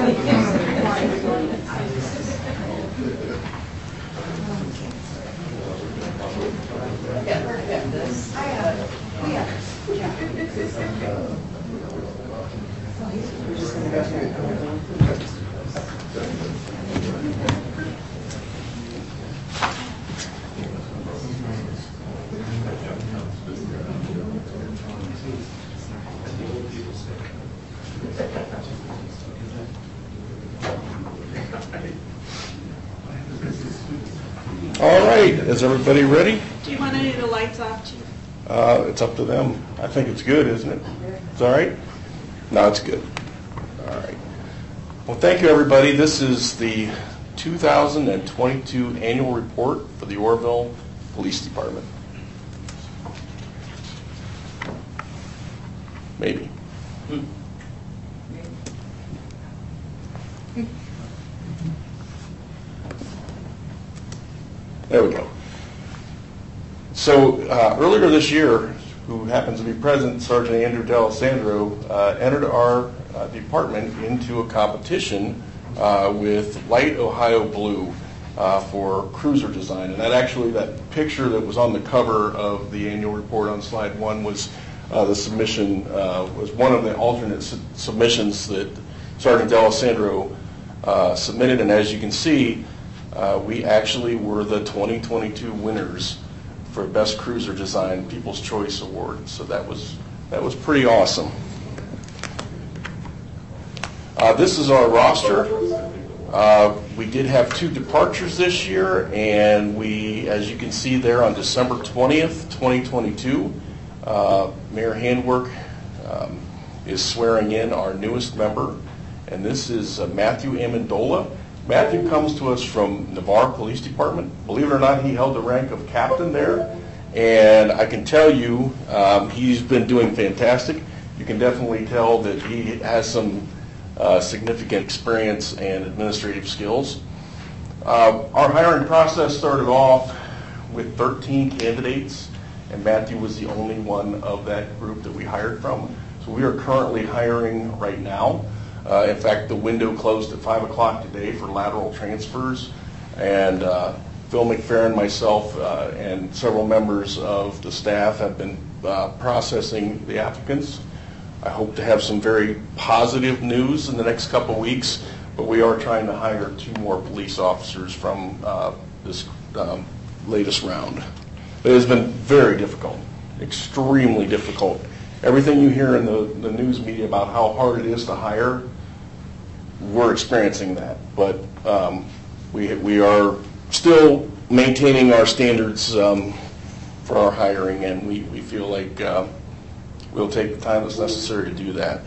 All right, is everybody ready? Do you want any of the lights off, Chief? Uh, it's up to them. I think it's good, isn't it? It's all right? No, it's good. All right. Well, thank you, everybody. This is the two thousand twenty-two annual report for the Oroville Police Department. Maybe. Hmm. There we go. So uh, earlier this year, who happens to be present, Sergeant Andrew D'Alessandro, uh, entered our uh, department into a competition uh, with Light Ohio Blue uh, for cruiser design. And that actually, that picture that was on the cover of the annual report on slide one was uh, the submission, uh, was one of the alternate su- submissions that Sergeant D'Alessandro uh, submitted. And as you can see, Uh, we actually were the twenty twenty-two winners for Best Cruiser Design People's Choice Award. So that was that was pretty awesome. Uh, this is our roster. Uh, we did have two departures this year, and we, as you can see there, on December twentieth, twenty twenty-two, uh, Mayor Handwerk um, is swearing in our newest member, and this is uh, Matthew Amendola. Matthew comes to us from Navarre Police Department. Believe it or not, he held the rank of captain there, and I can tell you um, he's been doing fantastic. You can definitely tell that he has some Uh, significant experience and administrative skills. Uh, our hiring process started off with thirteen candidates, and Matthew was the only one of that group that we hired from. So we are currently hiring right now. Uh, in fact, the window closed at five o'clock today for lateral transfers, and uh, Phil McFerrin, myself, uh, and several members of the staff have been uh, processing the applicants. I hope to have some very positive news in the next couple of weeks, but we are trying to hire two more police officers from uh, this um, latest round. It has been very difficult, extremely difficult. Everything you hear in the, the news media about how hard it is to hire, we're experiencing that. But um, we, we are still maintaining our standards um, for our hiring, and we, we feel like uh, we'll take the time that's necessary to do that.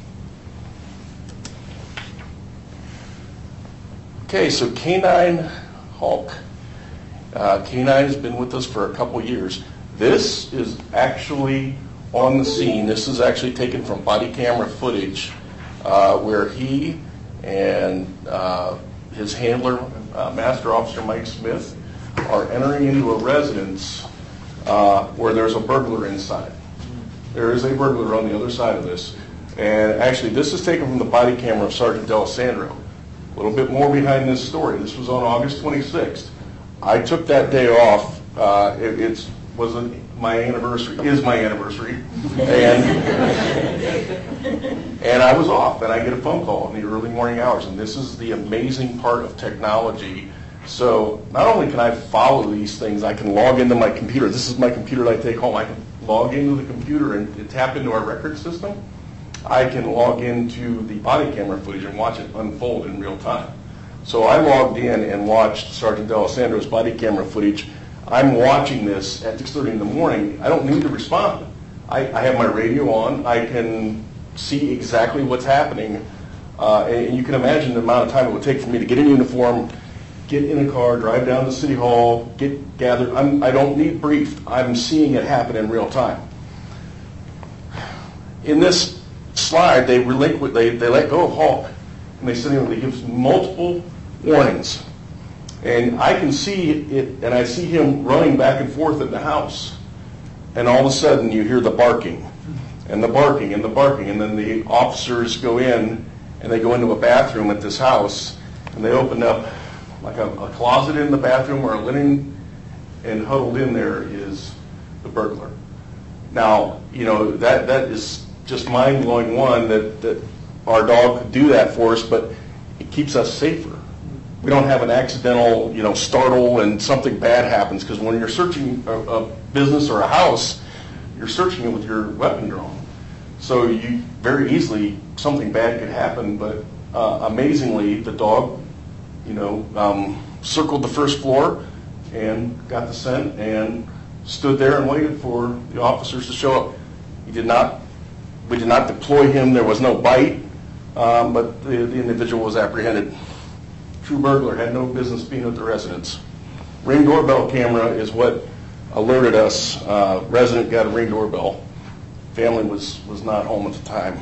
Okay, so K nine Hulk. Uh, K nine has been with us for a couple years. This is actually on the scene. This is actually taken from body camera footage uh, where he and uh, his handler, uh, Master Officer Mike Smith, are entering into a residence uh, where there's a burglar inside. There is a burglar on the other side of this. And actually, this is taken from the body camera of Sergeant D'Alessandro. A little bit more behind this story. This was on August twenty-sixth. I took that day off. Uh, it it's, wasn't my anniversary, is my anniversary. And, and I was off, and I get a phone call in the early morning hours. And this is the amazing part of technology. So not only can I follow these things, I can log into my computer. This is my computer that I take home. I can log into the computer and, and tap into our record system. I can log into the body camera footage and watch it unfold in real time. So I logged in and watched Sergeant D'Alessandro's body camera footage. I'm watching this at six thirty in the morning. I don't need to respond. I, I have my radio on. I can see exactly what's happening. Uh, and, and you can imagine the amount of time it would take for me to get in uniform, get in a car, drive down to City Hall, get gathered. I'm, I don't need briefed. I'm seeing it happen in real time. In this slide, they relinquish, they, they let go of Hulk, and they send him, they give multiple warnings. And I can see it, and I see him running back and forth in the house. And all of a sudden, you hear the barking, and the barking, and the barking, and then the officers go in, and they go into a bathroom at this house, and they open up like a, a closet in the bathroom or a linen, and huddled in there is the burglar. Now, you know, that that is just mind-blowing, one, that, that our dog could do that for us, but it keeps us safer. We don't have an accidental, you know, startle and something bad happens, because when you're searching a, a business or a house, you're searching it with your weapon drawn. So you very easily, something bad could happen, but uh, amazingly, the dog, you know, um, circled the first floor and got the scent and stood there and waited for the officers to show up. He did not, we did not deploy him. There was no bite, um, but the, the individual was apprehended. True burglar, had no business being at the residence. Ring doorbell camera is what alerted us. Uh, resident got a Ring doorbell. Family was, was not home at the time.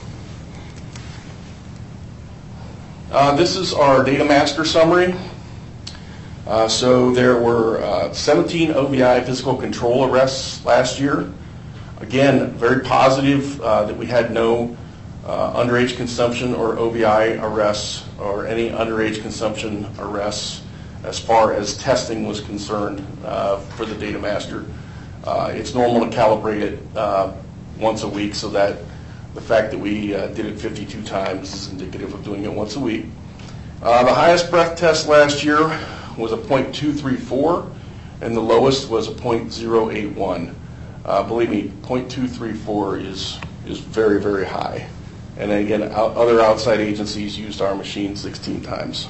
Uh, this is our data master summary. Uh, so there were uh, seventeen O B I physical control arrests last year. Again, very positive uh, that we had no uh, underage consumption or O B I arrests or any underage consumption arrests as far as testing was concerned uh, for the data master. Uh, it's normal to calibrate it uh, once a week, so that the fact that we uh, did it fifty-two times is indicative of doing it once a week. Uh, the highest breath test last year was a point two three four, and the lowest was a point zero eight one. Uh, believe me, point two three four is is very, very high. And again, out, other outside agencies used our machine sixteen times.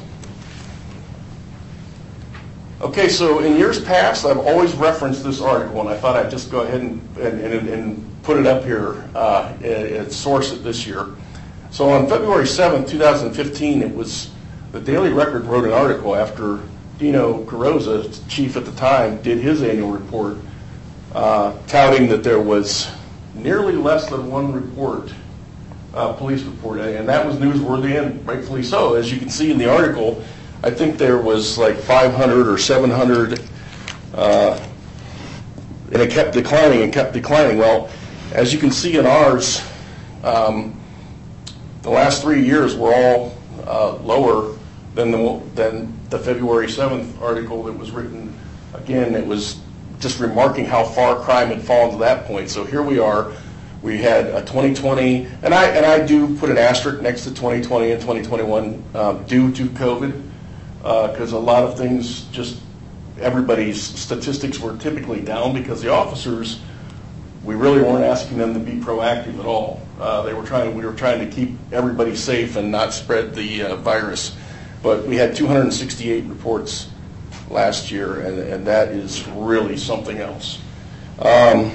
Okay, so in years past, I've always referenced this article, and I thought I'd just go ahead and, and, and, and put it up here uh, and, and source it this year. So on February seventh, two thousand fifteen, it was the Daily Record wrote an article after Dino Carrozza, chief at the time, did his annual report, uh, touting that there was nearly less than one report, uh, police report, and that was newsworthy and rightfully so. As you can see in the article, I think there was like five hundred or seven hundred, uh, and it kept declining and kept declining. Well, as you can see in ours, um, the last three years were all uh, lower than the, than the February seventh article that was written. Again, it was just remarking how far crime had fallen to that point. So here we are. We had a twenty twenty, and I and I do put an asterisk next to twenty twenty and twenty twenty-one um, due to COVID, because uh, a lot of things just, everybody's statistics were typically down because the officers, we really weren't asking them to be proactive at all. Uh, they were trying, we were trying to keep everybody safe and not spread the uh, virus. But we had two hundred sixty-eight reports last year, and, and that is really something else. Um,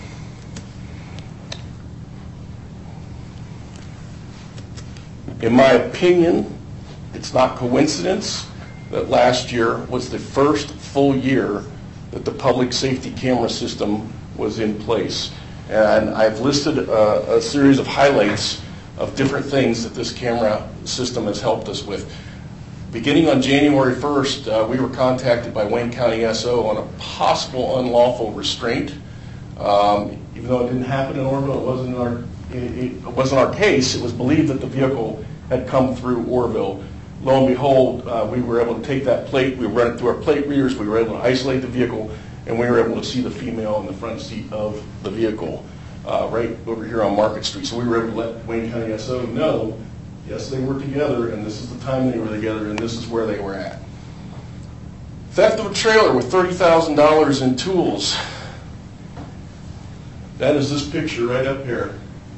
in my opinion, it's not coincidence that last year was the first full year that the public safety camera system was in place. And I've listed a, a series of highlights of different things that this camera system has helped us with. Beginning on January first, uh, we were contacted by Wayne County S O on a possible unlawful restraint. Um, even though it didn't happen in Orville, it wasn't our, it, it wasn't our case. It was believed that the vehicle had come through Orville. Lo and behold, uh, we were able to take that plate, we ran it through our plate readers, we were able to isolate the vehicle, and we were able to see the female in the front seat of the vehicle uh, right over here on Market Street. So we were able to let Wayne County S O know, yes, they were together, and this is the time they were together, and this is where they were at. Theft of a trailer with thirty thousand dollars in tools. That is this picture right up here.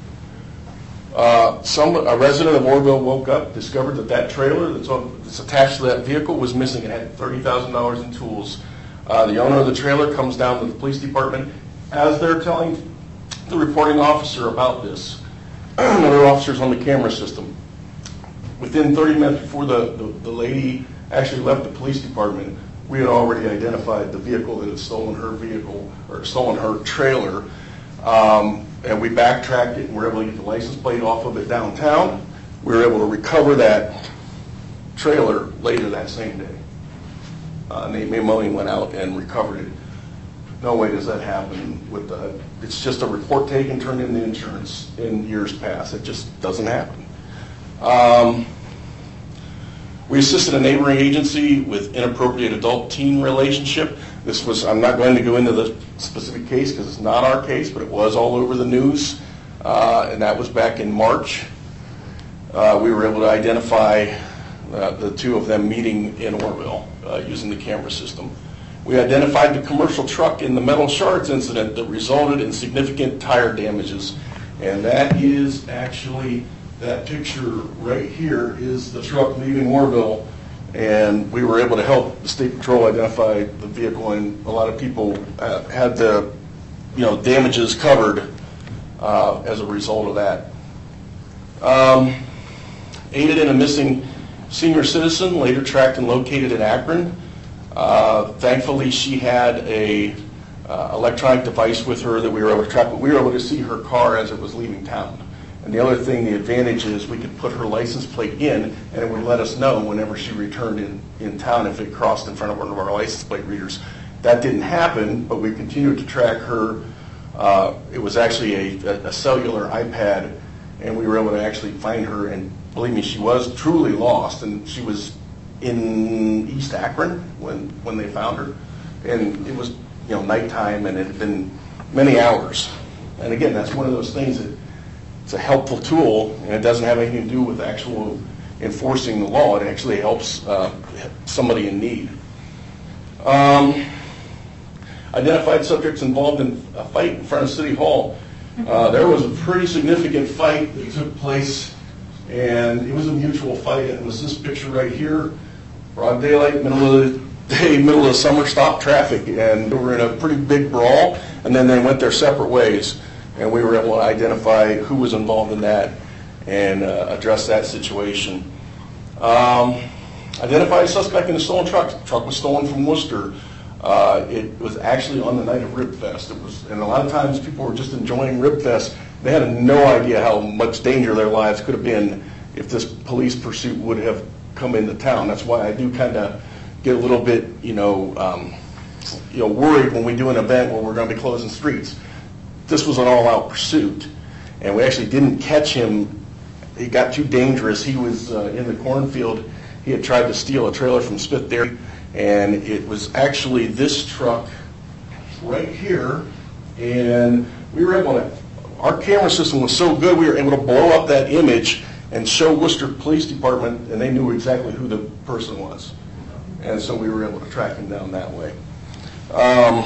Uh, some, a resident of Orville woke up, discovered that that trailer that's, on, that's attached to that vehicle was missing and had thirty thousand dollars in tools. Uh, the owner of the trailer comes down to the police department as they're telling the reporting officer about this. Another officer's on the camera system. Within thirty minutes before the, the, the lady actually left the police department, we had already identified the vehicle that had stolen her vehicle, or stolen her trailer. Um, and we backtracked it and were able to get the license plate off of it downtown. We were able to recover that trailer later that same day. Uh, Nate Mamoni went out and recovered it. No way does that happen with the, it's just a report taken, turned into insurance in years past. It just doesn't happen. Um, we assisted a neighboring agency with inappropriate adult-teen relationship. This was, I'm not going to go into the specific case because it's not our case, but it was all over the news, uh, and that was back in March. Uh, we were able to identify uh, the two of them meeting in Orville uh, using the camera system. We identified the commercial truck in the metal shards incident that resulted in significant tire damages, and that is actually, that picture right here is the truck leaving Orville. And we were able to help the State Patrol identify the vehicle, and a lot of people uh, had the, you know, damages covered uh, as a result of that. Um, aided in a missing senior citizen, later tracked and located in Akron. Uh, thankfully, she had a uh, electronic device with her that we were able to track, but we were able to see her car as it was leaving town. And the other thing, the advantage is we could put her license plate in, and it would let us know whenever she returned in, in town if it crossed in front of one of our license plate readers. That didn't happen, but we continued to track her. Uh, it was actually a, a cellular iPad, and we were able to actually find her, and believe me, she was truly lost, and she was in East Akron when, when they found her. And it was, you know, nighttime, and it had been many hours. And again, that's one of those things that it's a helpful tool, and it doesn't have anything to do with actual enforcing the law. It actually helps uh, somebody in need. Um, identified subjects involved in a fight in front of City Hall. Uh, there was a pretty significant fight that took place, and it was a mutual fight. It was this picture right here, broad daylight, middle of the day, middle of summer, stopped traffic, and they were in a pretty big brawl, and then they went their separate ways, and we were able to identify who was involved in that and uh, address that situation. Um, identified a suspect in a stolen truck. The truck was stolen from Worcester. Uh, it was actually on the night of Rib Fest. It was, and a lot of times people were just enjoying Rib Fest. They had no idea how much danger their lives could have been if this police pursuit would have come into town. That's why I do kind of get a little bit, you know, um, you know, worried when we do an event where we're going to be closing streets. This was an all-out pursuit, and we actually didn't catch him. It got too dangerous. He was uh, in the cornfield. He had tried to steal a trailer from Smith Dairy, and it was actually this truck right here, and we were able to, our camera system was so good, we were able to blow up that image and show Worcester Police Department, and they knew exactly who the person was. And so we were able to track him down that way. Um,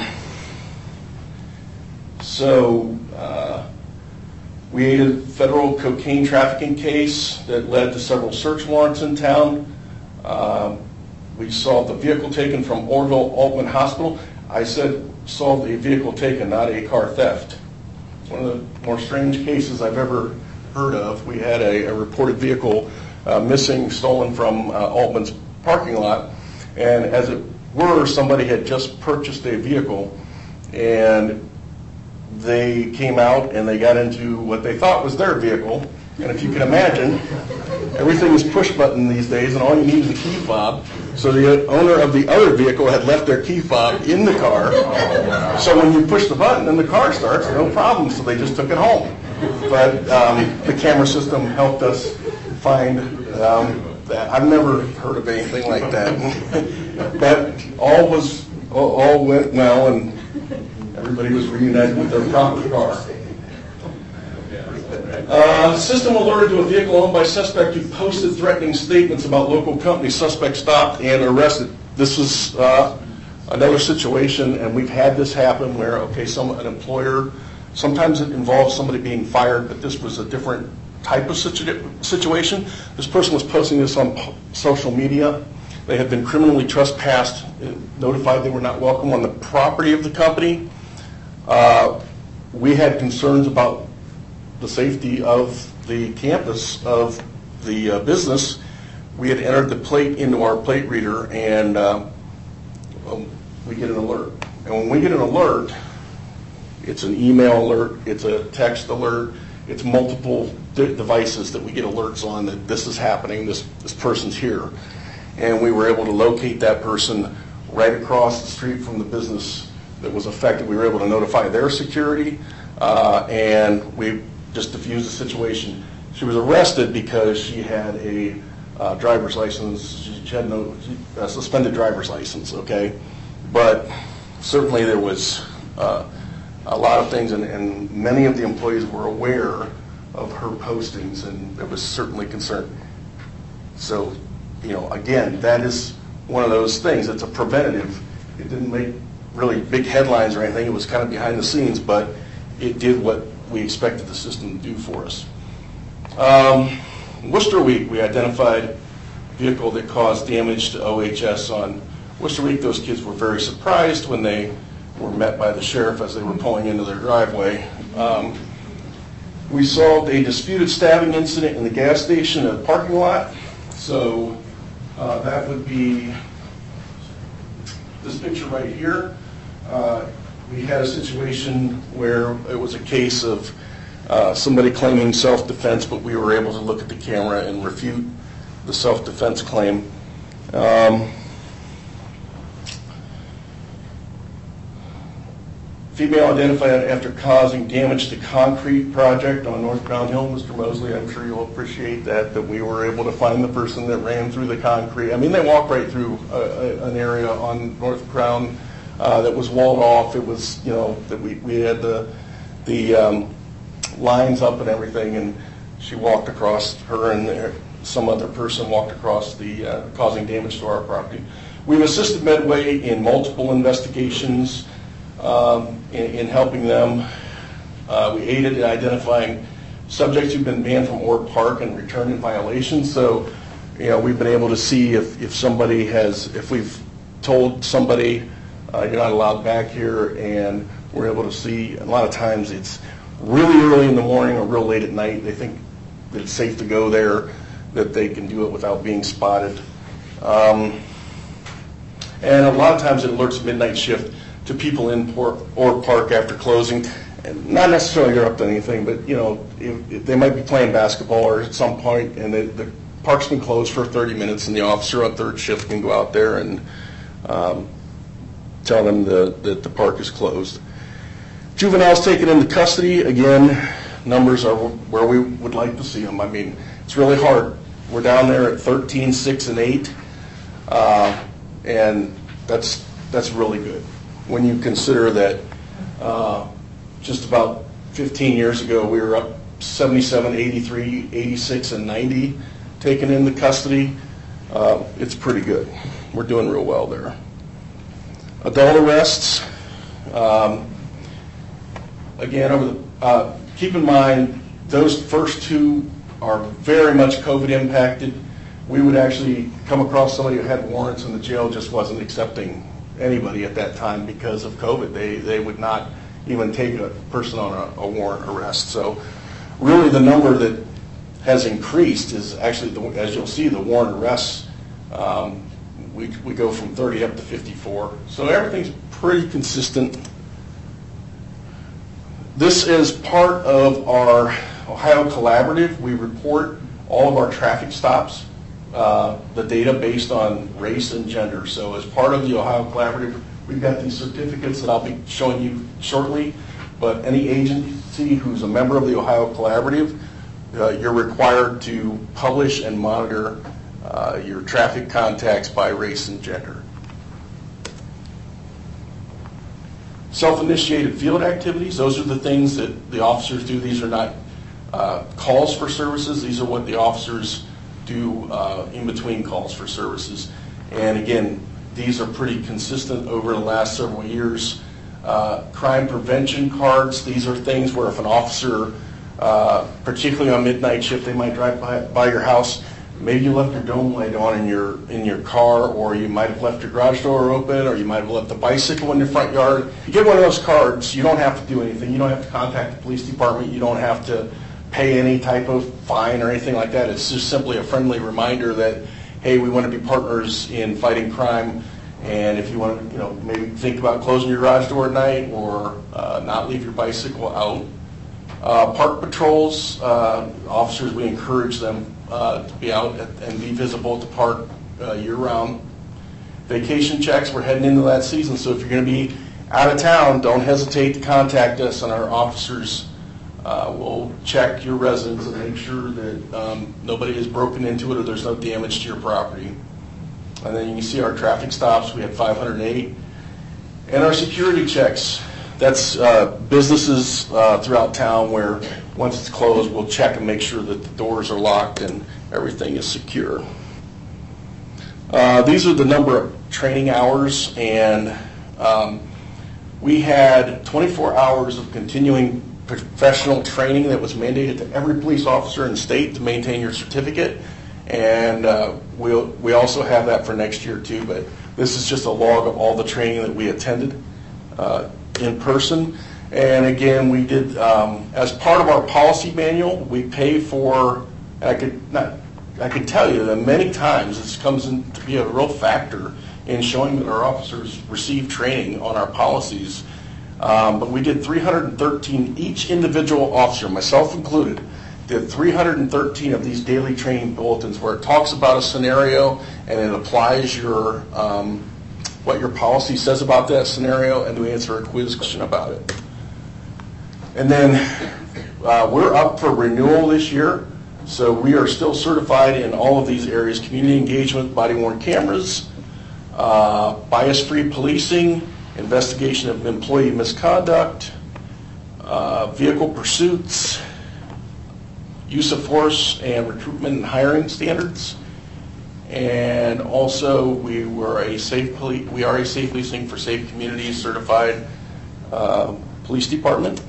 so uh, we had a federal cocaine trafficking case that led to several search warrants in town. Um, we solved a vehicle taken from Orville Altman Hospital. I said solved a vehicle taken, not a car theft. It's one of the more strange cases I've ever heard of. We had a, a reported vehicle uh, missing, stolen from uh, Altman's parking lot, and as it were, somebody had just purchased a vehicle, and they came out and they got into what they thought was their vehicle. And if you can imagine, everything is push button these days, and all you need is a key fob. So the owner of the other vehicle had left their key fob in the car. So when you push the button, then the car starts, no problem. So they just took it home. But um, the camera system helped us find um, that. I've never heard of anything like that. But all was all, all went well, and everybody was reunited with their proper car. Uh, system alerted to a vehicle owned by suspect who posted threatening statements about local company. Suspect stopped and arrested. This was uh, another situation, and we've had this happen where, okay, some an employer, sometimes it involves somebody being fired, but this was a different type of situ situation. This person was posting this on social media. They had been criminally trespassed, notified they were not welcome on the property of the company. Uh, we had concerns about the safety of the campus of the uh, business. We had entered the plate into our plate reader, and uh, um, we get an alert. And when we get an alert, it's an email alert, it's a text alert, it's multiple de devices that we get alerts on that this is happening, this, this person's here. And we were able to locate that person right across the street from the business that was affected. We were able to notify their security, uh, and we just diffused the situation. She was arrested because she had a uh, driver's license. She had no a suspended driver's license. Okay, but certainly there was uh, a lot of things, and, and many of the employees were aware of her postings, and there was certainly concern. So, you know, again, that is one of those things. It's a preventative. It didn't make really big headlines or anything. It was kind of behind the scenes, but it did what we expected the system to do for us. Um, Worcester Week, we identified a vehicle that caused damage to O H S on Worcester Week. Those kids were very surprised when they were met by the sheriff as they were pulling into their driveway. Um, we solved a disputed stabbing incident in the gas station in a parking lot. So uh, that would be this picture right here. Uh, We had a situation where it was a case of uh, somebody claiming self-defense, but we were able to look at the camera and refute the self-defense claim. Um, female identified after causing damage to concrete project on North Crown Hill. Mister Mosley, I'm sure you'll appreciate that, that we were able to find the person that ran through the concrete. I mean, they walked right through a, a, an area on North Crown Uh, that was walled off. It was, you know, that we, we had the, the um, lines up and everything, and she walked across, her and some other person walked across the, uh, causing damage to our property. We've assisted Medway in multiple investigations um, in, in helping them. Uh, we aided in identifying subjects who've been banned from Orr Park and returned in violation. So, you know, we've been able to see if, if somebody has, if we've told somebody uh, you're not allowed back here, and we're able to see, a lot of times it's really early in the morning or real late at night. They think that it's safe to go there, that they can do it without being spotted. Um, and a lot of times it alerts midnight shift to people in Orr Park after closing. And not necessarily they're up to anything, but you know, if, if they might be playing basketball or at some point, and the, the park's been closed for thirty minutes, and the officer on third shift can go out there and um, tell them the, that the park is closed. Juveniles taken into custody, again, numbers are where we would like to see them. I mean, it's really hard. We're down there at thirteen, six, and eight, uh, and that's that's really good when you consider that. Uh, Just about fifteen years ago, we were up seventy-seven, eighty-three, eighty-six, and ninety taken into custody. Uh, it's pretty good. We're doing real well there. Adult arrests. Um, again, over the, uh, keep in mind, those first two are very much COVID impacted. We would actually come across somebody who had warrants, and the jail just wasn't accepting anybody at that time because of COVID. They, they would not even take a person on a, a warrant arrest. So really the number that has increased is actually, the, as you'll see, the warrant arrests. Um, we, we go from thirty up to fifty-four. So everything's pretty consistent. This is part of our Ohio Collaborative. We report all of our traffic stops, uh, the data based on race and gender. So as part of the Ohio Collaborative, we've got these certificates that I'll be showing you shortly, but any agency who's a member of the Ohio Collaborative, uh, you're required to publish and monitor uh, your traffic contacts by race and gender. Self-initiated field activities, those are the things that the officers do. These are not uh, calls for services. These are what the officers do uh, in between calls for services. And again, these are pretty consistent over the last several years. Uh, crime prevention cards, these are things where if an officer, uh, particularly on midnight shift, they might drive by, by your house. Maybe you left your dome light on in your in your car, or you might have left your garage door open, or you might have left the bicycle in your front yard. You get one of those cards, you don't have to do anything. You don't have to contact the police department. You don't have to pay any type of fine or anything like that. It's just simply a friendly reminder that, hey, we want to be partners in fighting crime, and if you want to, you know, maybe think about closing your garage door at night, or uh, not leave your bicycle out. Uh, park patrols, uh, officers, we encourage them uh, to be out at, and be visible at the park uh, year-round. Vacation checks, we're heading into that season, so if you're going to be out of town, don't hesitate to contact us, and our officers Uh, we'll check your residence and make sure that um, nobody has broken into it or there's no damage to your property. And then you can see our traffic stops. We had five hundred eight. And our security checks. That's uh, businesses uh, throughout town where once it's closed, we'll check and make sure that the doors are locked and everything is secure. Uh, these are the number of training hours, and um, we had twenty-four hours of continuing professional training that was mandated to every police officer in the state to maintain your certificate, and uh, we'll, we also have that for next year too, but this is just a log of all the training that we attended uh, in person. And again, we did, um, as part of our policy manual, we pay for, and I could not, I can tell you that many times this comes in to be a real factor in showing that our officers receive training on our policies. Um, but we did three hundred thirteen, each individual officer, myself included, did three hundred thirteen of these daily training bulletins where it talks about a scenario and it applies your um, what your policy says about that scenario, and we answer a quiz question about it. And then uh, we're up for renewal this year, so we are still certified in all of these areas: community engagement, body-worn cameras, uh, bias-free policing, investigation of employee misconduct, uh, vehicle pursuits, use of force and recruitment and hiring standards. And also, we were a safe poli- we are a safe policing for safe communities certified uh, police department.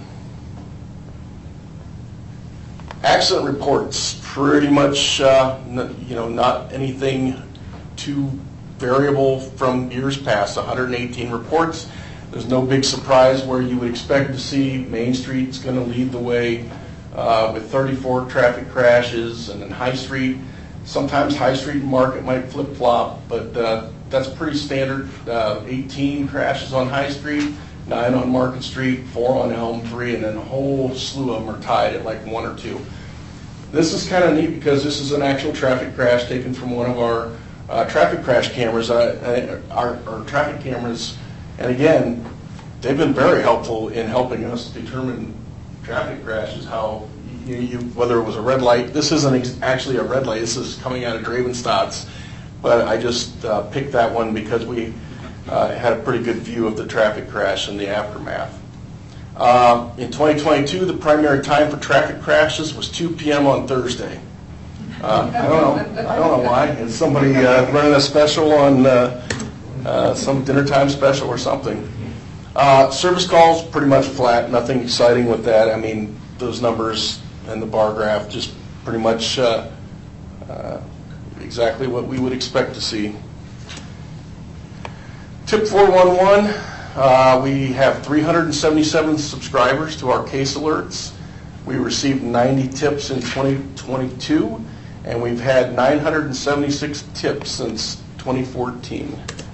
Accident reports, pretty much, uh, n- you know, not anything too variable from years past. one hundred eighteen reports. There's no big surprise where you would expect to see Main Street's going to lead the way uh, with thirty-four traffic crashes, and then High Street. Sometimes High Street and Market might flip-flop, but uh, that's pretty standard. Uh, eighteen crashes on High Street, nine on Market Street, four on Elm, three, and then a whole slew of them are tied at like one or two. This is kind of neat because this is an actual traffic crash taken from one of our uh, traffic crash cameras. Uh, our, our traffic cameras, and again, they've been very helpful in helping us determine traffic crashes, how you, you, whether it was a red light. This isn't ex- actually a red light. This is coming out of Dravenstadt's, but I just uh, picked that one because we uh, had a pretty good view of the traffic crash and the aftermath. Uh, in twenty twenty-two, the primary time for traffic crashes was two p.m. on Thursday. Uh, I don't know. I don't know why. Is somebody uh, running a special on uh, uh, some dinner time special or something? Uh, service calls pretty much flat. Nothing exciting with that. I mean, those numbers and the bar graph just pretty much uh, uh, exactly what we would expect to see. Tip four one one. Uh, we have three hundred seventy-seven subscribers to our case alerts. We received ninety tips in twenty twenty-two, and we've had nine hundred seventy-six tips since twenty fourteen.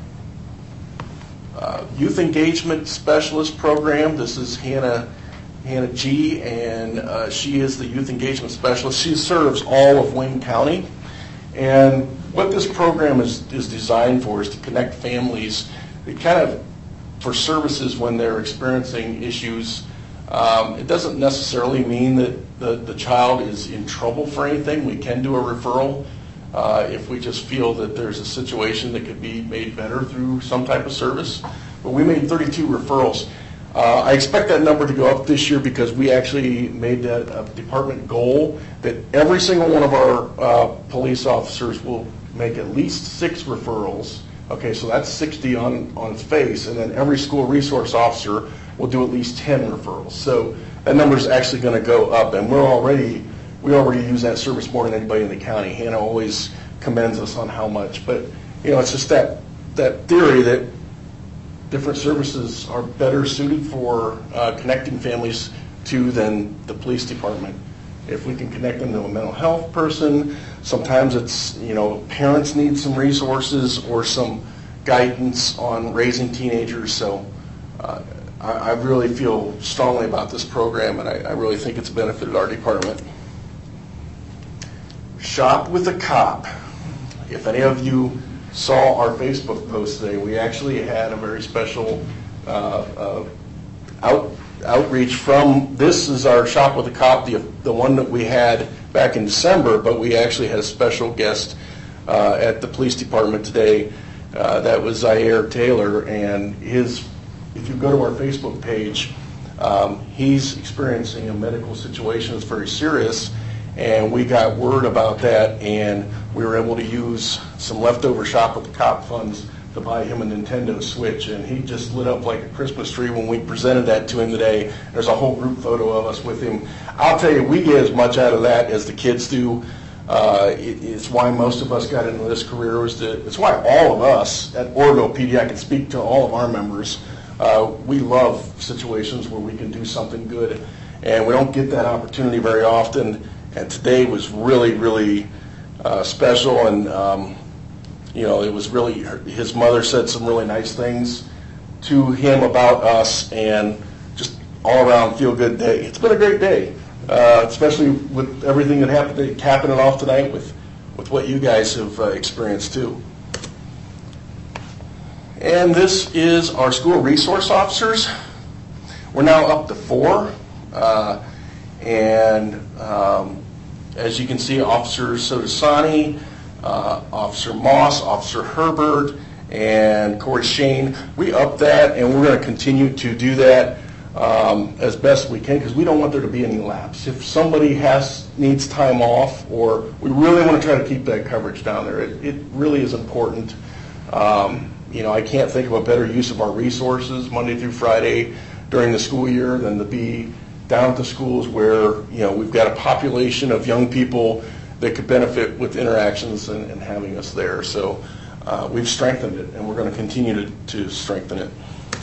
Uh, Youth Engagement Specialist Program. This is Hannah, Hannah G., and uh, she is the Youth Engagement Specialist. She serves all of Wayne County. And what this program is, is designed for is to connect families. It kind of for services when they're experiencing issues. Um, it doesn't necessarily mean that the, the child is in trouble for anything. We can do a referral uh, if we just feel that there's a situation that could be made better through some type of service. But we made thirty-two referrals. Uh, I expect that number to go up this year because we actually made that a department goal that every single one of our uh, police officers will make at least six referrals. Okay, so that's sixty on, on its face, and then every school resource officer will do at least ten referrals. So that number is actually going to go up, and we're already we already use that service more than anybody in the county. Hannah always commends us on how much, but you know, it's just that that theory that different services are better suited for uh, connecting families to than the police department. If we can connect them to a mental health person, sometimes it's, you know, parents need some resources or some guidance on raising teenagers. So uh, I, I really feel strongly about this program, and I, I really think it's benefited our department. Shop with a Cop. If any of you saw our Facebook post today, we actually had a very special uh, uh, out. outreach from, this is our Shop with a Cop, the, the one that we had back in December, but we actually had a special guest uh, at the police department today. Uh, that was Zaire Taylor, and his, if you go to our Facebook page, um, he's experiencing a medical situation that's very serious, and we got word about that, and we were able to use some leftover Shop with the Cop funds to buy him a Nintendo Switch, and he just lit up like a Christmas tree when we presented that to him today. There's a whole group photo of us with him. I'll tell you, we get as much out of that as the kids do. Uh, it, it's why most of us got into this career. Was to, it's why all of us at Oroville P D, I can speak to all of our members, uh, we love situations where we can do something good, and we don't get that opportunity very often, and today was really, really uh, special, and um, you know, it was really, his mother said some really nice things to him about us, and just all around feel good day. It's been a great day, uh, especially with everything that happened, capping it off tonight with, with what you guys have uh, experienced too. And this is our school resource officers. We're now up to four, uh, and um, as you can see, Officer Sodasani, Uh, Officer Moss, Officer Herbert, and Corey Shane. We upped that, and we're going to continue to do that. um, as best we can, because we don't want there to be any lapse. If somebody has, needs time off, or we really want to try to keep that coverage down there, it, it really is important. Um, you know, I can't think of a better use of our resources Monday through Friday during the school year than to be down at the schools where, you know, we've got a population of young people that could benefit with interactions and, and having us there. So uh, we've strengthened it, and we're going to continue to, to strengthen it.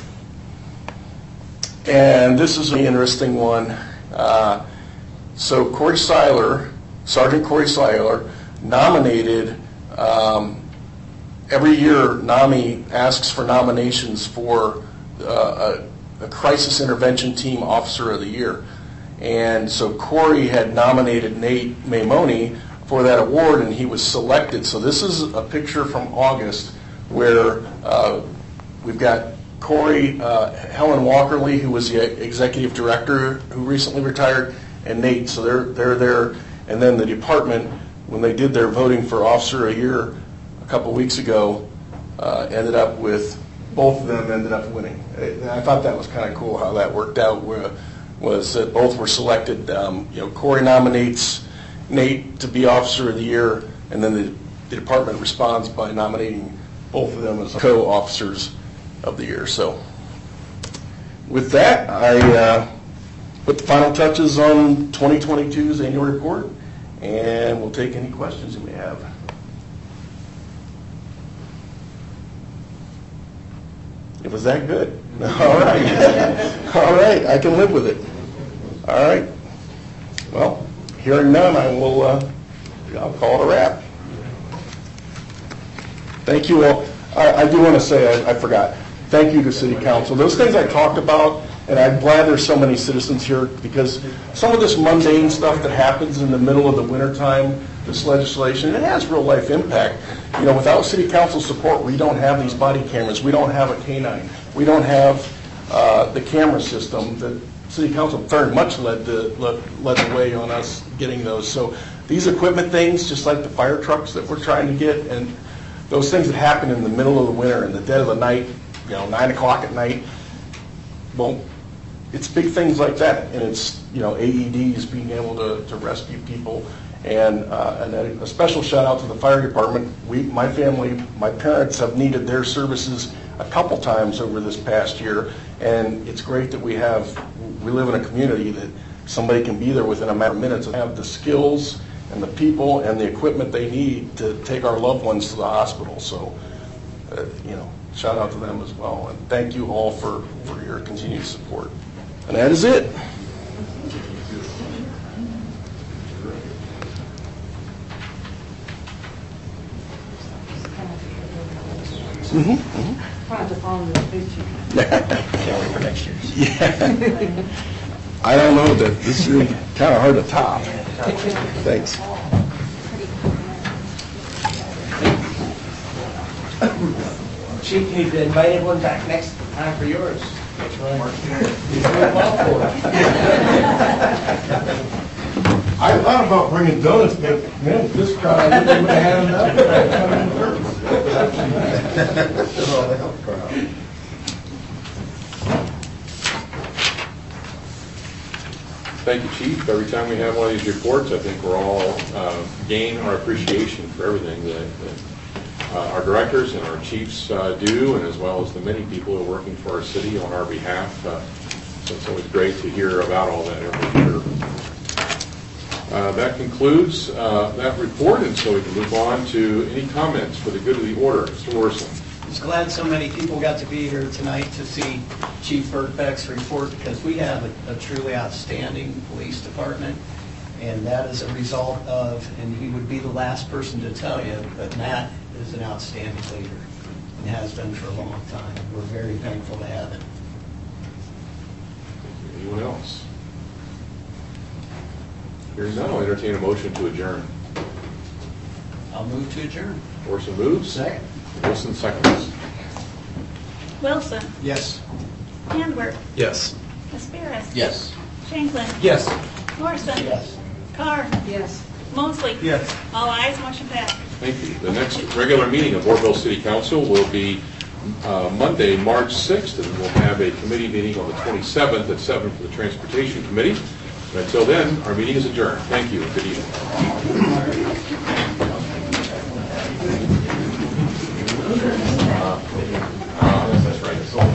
And this is an interesting one. Uh, so Corey Seiler, Sergeant Corey Seiler, nominated, um, every year NAMI asks for nominations for uh, a, a Crisis Intervention Team Officer of the Year. And so Corey had nominated Nate Maimoni for that award, and he was selected. So this is a picture from August where uh, we've got Corey, uh, Helen Walkerly, who was the executive director who recently retired, and Nate. So they're they're there. And then the department, when they did their voting for Officer of the Year a couple weeks ago, uh, ended up with both of them ended up winning. I thought that was kind of cool how that worked out. Where, was that both were selected. Um, you know, Corey nominates Nate to be Officer of the Year, and then the, the department responds by nominating both of them as co-officers of the year. So with that, I uh, put the final touches on twenty twenty-two's annual report, and we'll take any questions you may have. It was that good. All right. All right. I can live with it. All right. Well, hearing none, I will, uh, I'll call it a wrap. Thank you all. I, I do want to say, I, I forgot, thank you to City Council. Those things I talked about, and I'm glad there's so many citizens here, because some of this mundane stuff that happens in the middle of the wintertime, this legislation, it has real life impact. You know, without City Council support, we don't have these body cameras, we don't have a canine, we don't have uh, the camera system. The City Council very much led the, led, led the way on us getting those. So these equipment things, just like the fire trucks that we're trying to get, and those things that happen in the middle of the winter, in the dead of the night, you know, nine o'clock at night, well, it's big things like that, and it's, you know, A E Ds, being able to, to rescue people. And, uh, and a special shout out to the fire department. We, my family, my parents have needed their services a couple times over this past year, and it's great that we have, we live in a community that somebody can be there within a matter of minutes and have the skills and the people and the equipment they need to take our loved ones to the hospital. So, uh, you know, shout out to them as well. And thank you all for, for your continued support. And that is it. Mm-hmm. Mm-hmm. Trying to follow the picture. Can't wait for next year's. Yeah. I don't know that this is kind of hard to top. Thanks. Chief, you've invited everyone back next time for yours. That's right. You're doing well for it. I thought about bringing donuts, but man, with this crowd, I wouldn't have had enough. Thank you, Chief. Every time we have one of these reports, I think we're all uh, gain our appreciation for everything that, that uh, our directors and our chiefs uh, do, and as well as the many people who are working for our city on our behalf. Uh, so it's always great to hear about all that every year. Uh, that concludes uh, that report, and so we can move on to any comments for the good of the order. Mister Worsley. I was glad so many people got to be here tonight to see Chief Burbeck's report, because we have a, a truly outstanding police department, and that is a result of, and he would be the last person to tell you, but Matt is an outstanding leader and has been for a long time. We're very thankful to have him. Anyone else? Hearing none, I'll entertain a motion to adjourn. I'll move to adjourn. Orson moves. Second. Wilson seconds. Wilson. Yes. Handwork. Yes. Aspiras. Yes. Shanklin. Yes. Morrison. Yes. Carr. Yes. Mosley. Yes. All ayes, motion passed. Thank you. The next regular meeting of Orville City Council will be uh, Monday, March sixth, and we'll have a committee meeting on the twenty-seventh at seven for the Transportation Committee. But until then, our meeting is adjourned. Thank you and good evening.